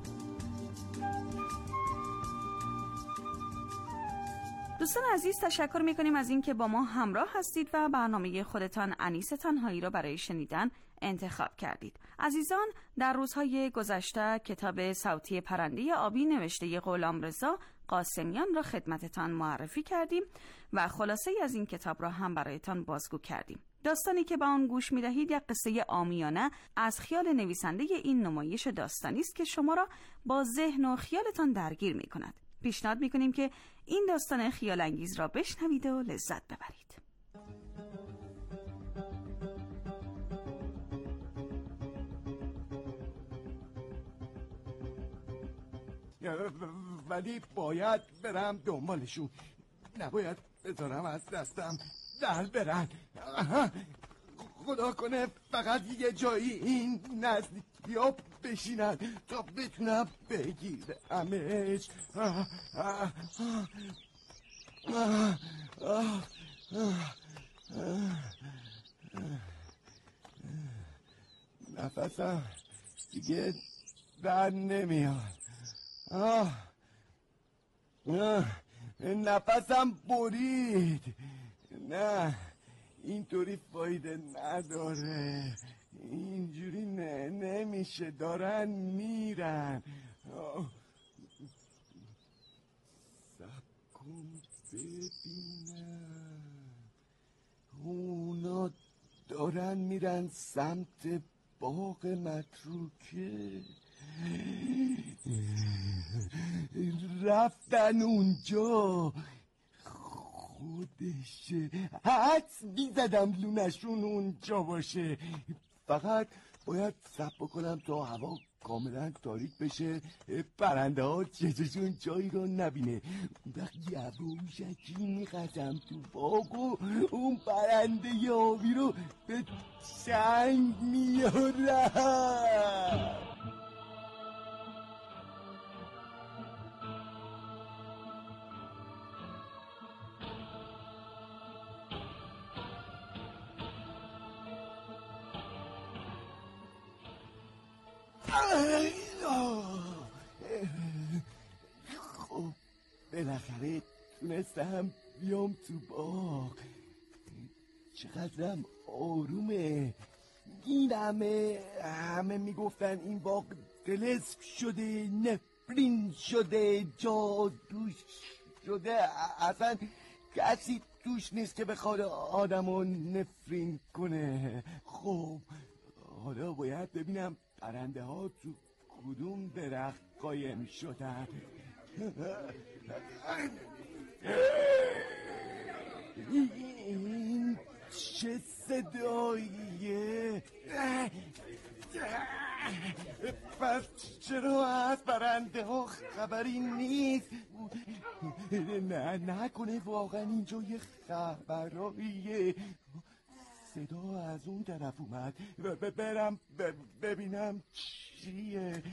دوستان عزیز، تشکر میکنیم از این که با ما همراه هستید و برنامه خودتان انیس تنهایی را برای شنیدن انتخاب کردید. عزیزان، در روزهای گذشته کتاب صوتی پرنده آبی نوشته غلامرضا قاسمیان را خدمتتان معرفی کردیم و خلاصه از این کتاب را هم برایتان بازگو کردیم. داستانی که به آن گوش می‌دهید یک قصه عامیانه از خیال نویسنده این نمایش داستانی است که شما را با ذهن و خیالتان درگیر می‌کند. پیشنهاد می‌کنیم که این داستان خیال انگیز را بشنوید و لذت ببرید. ولی باید برم دنبالشون، نباید بذارم از دستم در برن. خدا کنه فقط یه جایی این نزدیکی ها بشینن تا بتونم بگیرمش. نفسم دیگه در نمیاد. آه آه نفسم برید. نه اینطوری فایده نداره، اینجوری نه نمیشه، دارن میرن. سب کن ببینم، اونا دارن میرن سمت باغ متروکه، رفتن اونجا. خودشه، حدس میزدم لونشون اونجا باشه. فقط باید صبر کنم تا هوا کاملا تاریک بشه، پرنده ها چششون جایی رو نبینه. وقتی یواشکی میخزم تو باغ و اون پرنده یاوی رو به چنگ میارم. خب بالاخره تونستم بیام تو باغ. چقدرم آرومه. این همه همه میگفتن این باغ طلسم شده، نفرین شده، جادوش شده، اصلا کسی توش نیست که بخواد آدمو نفرین کنه. خب حالا باید ببینم پرنده ها تو کدوم درخت قایم شدن. این چه صداییه؟ پس چرا از پرنده ها خبری نیست؟ نه نکنه واقعا اینجا یه خبراییه. صدا از اون طرف اومد. برم ببینم چیه.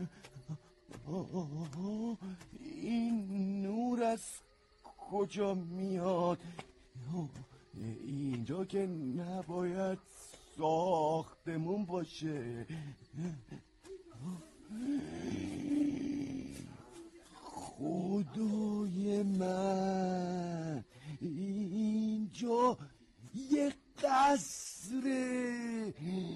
این نور از کجا میاد؟ اینجا که نباید ساختمون باشه. خدای من، اینجا یه قصره.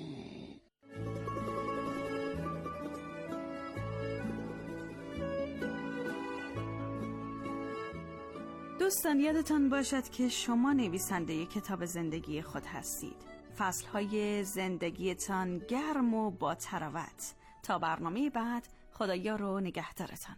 دوستان یادتان باشد که شما نویسنده کتاب زندگی خود هستید. فصلهای زندگیتان گرم و با تراوت. تا برنامه بعد، خدایا رو نگهدارتان.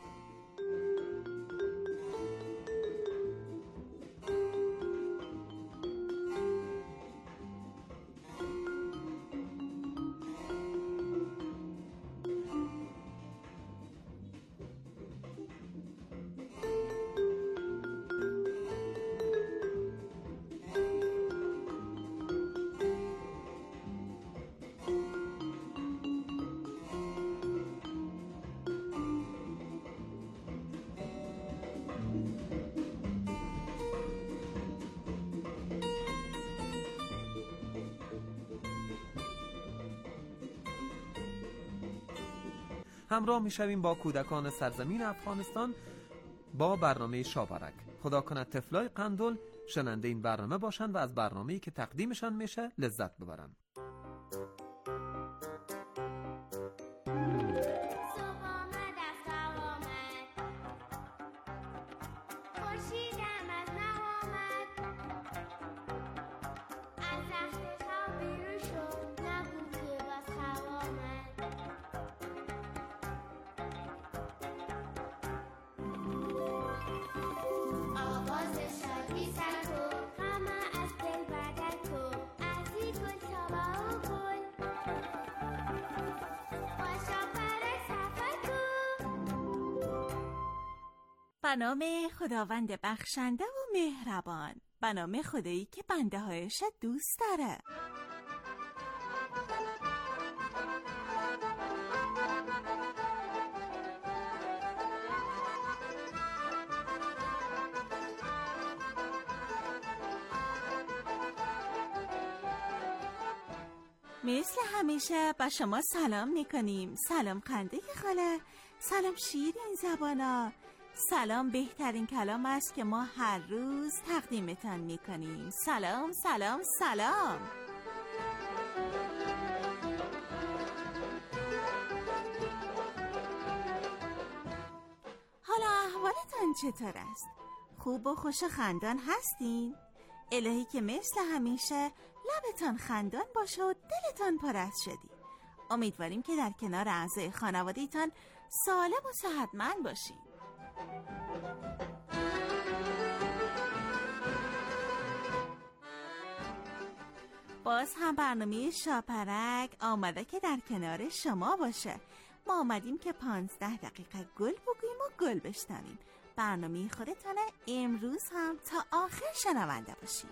همراه میشویم با کودکان سرزمین افغانستان با برنامه شاورک. خدا کند طفلای قندل شننده این برنامه باشند و از برنامه‌ای که تقدیمشان میشه لذت ببرن. به نام خداوند بخشنده و مهربان، به نام خدایی که بنده هایش دوست داره. مثل همیشه به شما سلام میکنیم. سلام خنده خاله، سلام شیرین زبانا، سلام بهترین کلام است که ما هر روز تقدیمتان میکنیم. سلام سلام سلام. حالا احوالتان چطور است؟ خوب و خوش خندان هستین؟ الهی که مثل همیشه لبتان خندان باشه و دلتان پر از شدی. امیدواریم که در کنار اعضای خانواده‌تان سالم و صحتمند باشین. باز هم برنامه شاپرک آمده که در کنار شما باشه. ما آمدیم که پانزده دقیقه گل بگوییم و گل بشنویم. برنامه خودتانه، امروز هم تا آخر شنونده باشیم.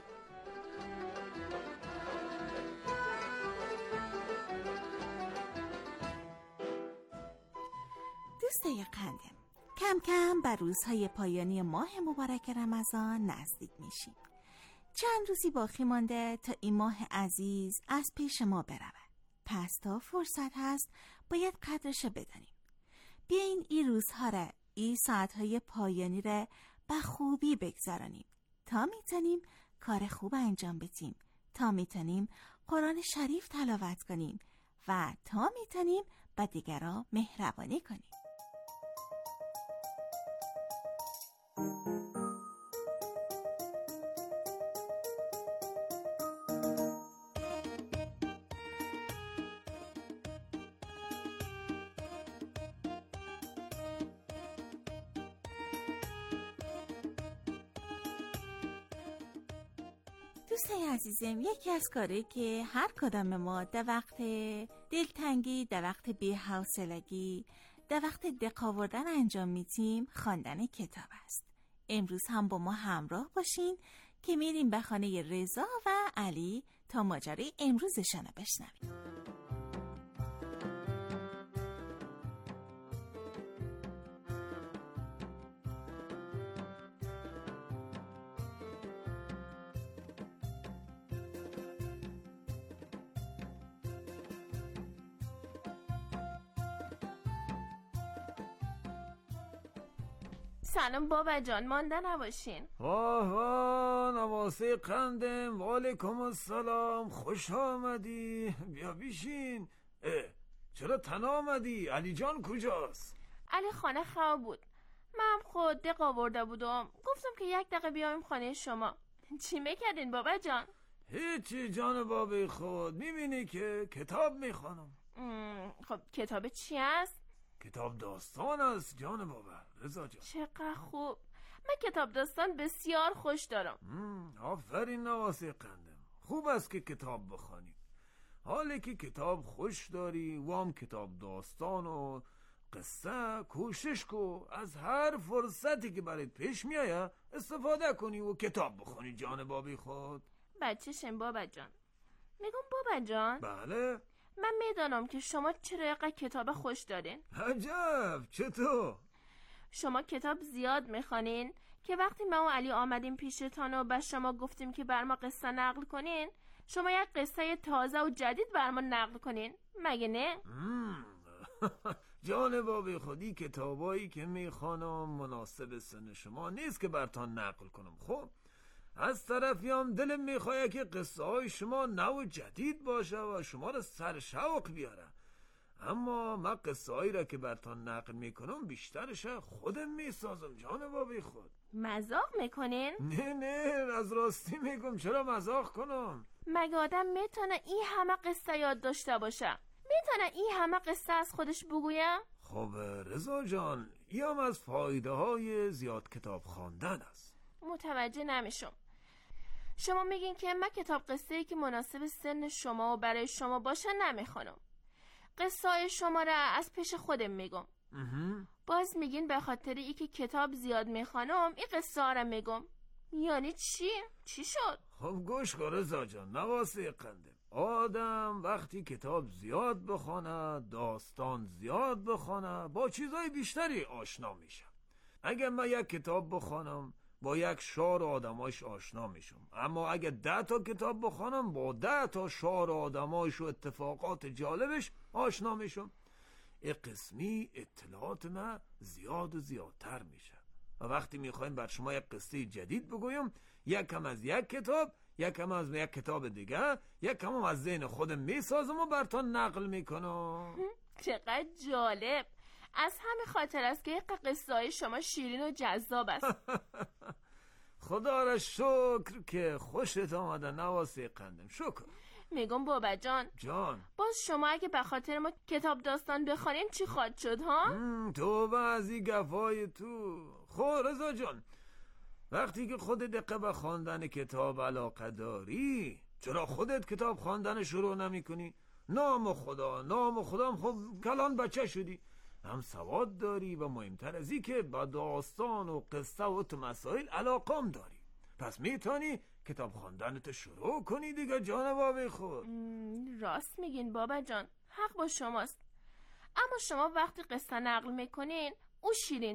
دوستای قندم، کم کم بر روزهای پایانی ماه مبارک رمضان نزدیک میشیم. چند روزی باقی مانده تا این ماه عزیز از پیش ما برود. پس تا فرصت هست باید قدرش بدانیم. بیاین این روزها را، این ساعتهای پایانی را به خوبی بگذرانیم تا میتونیم کار خوب انجام بدیم، تا میتونیم قرآن شریف تلاوت کنیم و تا میتونیم به دیگران مهربانی کنیم. دوستای عزیزم، یکی از کاری که هر کدام ما در وقت دلتنگی، در وقت بی‌حوصلگی، در وقت دق آوردن انجام میدیم خواندن کتاب است. امروز هم با ما همراه باشین که میریم به خانه رضا و علی تا ماجرای امروزشان رو بشنویم. سلام بابا جان، مانده نباشین. واه واه نواسه قندم، وعلیکم السلام، خوش آمدی. بیا بیشین. اه چرا تنها آمدی؟ علی جان کجاست؟ علی خانه خواب بود. من خود دق آورده بودم، گفتم که یک دقیقه بیایم خانه شما. چی میکردین بابا جان؟ هیچی جان بابی خود، میبینی که کتاب میخوانم. خب کتاب چی است؟ کتاب داستان است جان بابا رضا جان. چقدر خوب، من کتاب داستان بسیار خوش دارم. آفرین نواسه قندم، خوب است که کتاب بخوانی. حالی که کتاب خوش داری و هم کتاب داستان و قصه، کوشش کو از هر فرصتی که برات پیش میایه استفاده کنی و کتاب بخوانی جان بابی خود. بچه‌شم بابا جان. میگم بابا جان. بله. من میدانم که شما چرا اینقدر کتاب خوش دارین. عجب، چطور؟ شما کتاب زیاد میخوانین که وقتی ما و علی آمدیم پیشتان و به شما گفتیم که بر ما قصه نقل کنین، شما یک قصه تازه و جدید بر ما نقل کنین، مگه نه؟ جان بابی خودی کتابایی که میخوانم مناسب سن شما نیست که برتان نقل کنم. خب از طرفی هم دلم میخواه که قصه های شما نو جدید باشه و شما را سر شوق بیاره، اما من قصه هایی را که برتان نقل میکنم بیشترش خودم میسازم جان بابی خود. مزاق میکنین؟ نه نه از راستی میگم، چرا مزاق کنم؟ مگه آدم میتونه این همه قصه یاد داشته باشه؟ میتونه این همه قصه از خودش بگویه؟ خب رضا جان، این هم از فایده های زیاد کتاب خواندن است. متوجه نمیشم. شما میگین که من کتاب قصه‌ای که مناسب سن شما و برای شما باشه نمیخونم. قصه های شما را از پیش خودم میگم. باز میگین به خاطر ای که کتاب زیاد میخوانم این قصه ها را میگم. یعنی چی؟ چی شد؟ خب گوش کن رضا جان، نواسه قندم. آدم وقتی کتاب زیاد بخونه، داستان زیاد بخونه، با چیزای بیشتری آشنا میشه. اگر من یک کتاب بخونم با یک شار آدماش آشنا میشم، اما اگه ده تا کتاب بخونم با ده تا شار آدماش و اتفاقات جالبش آشنا میشم. این قسمی اطلاعات من زیاد و زیادتر میشه و وقتی میخوایم بر شما یک قصه جدید بگویم، یکم از یک کتاب، یکم از یک کتاب دیگه، یکم از ذهن خودم میسازم و برتان نقل میکنم. چقدر جالب. از همین خاطر است که قصه های شما شیرین و جذاب است. خدا را شکر که خوشت آمده نواسه قندم. شکر. میگم بابا جان جان، باز شما اگه به خاطر ما کتاب داستان بخوانین چی خواهد شد ها؟ تو بعضی گفای تو. خب رضا جان، وقتی که خود دقیقه به خواندن کتاب علاقه داری، چرا خودت کتاب خواندن شروع نمی کنی؟ نام خدا نام خدا هم خب کلان بچه شدی، هم سواد داری و مهمتر از این که با داستان و قصه و مسائل علاقام داری، پس میتونی کتاب خواندنت شروع کنی دیگه جان بابی خود. راست میگین بابا جان، حق با شماست. اما شما وقتی قصه نقل میکنین او شیرین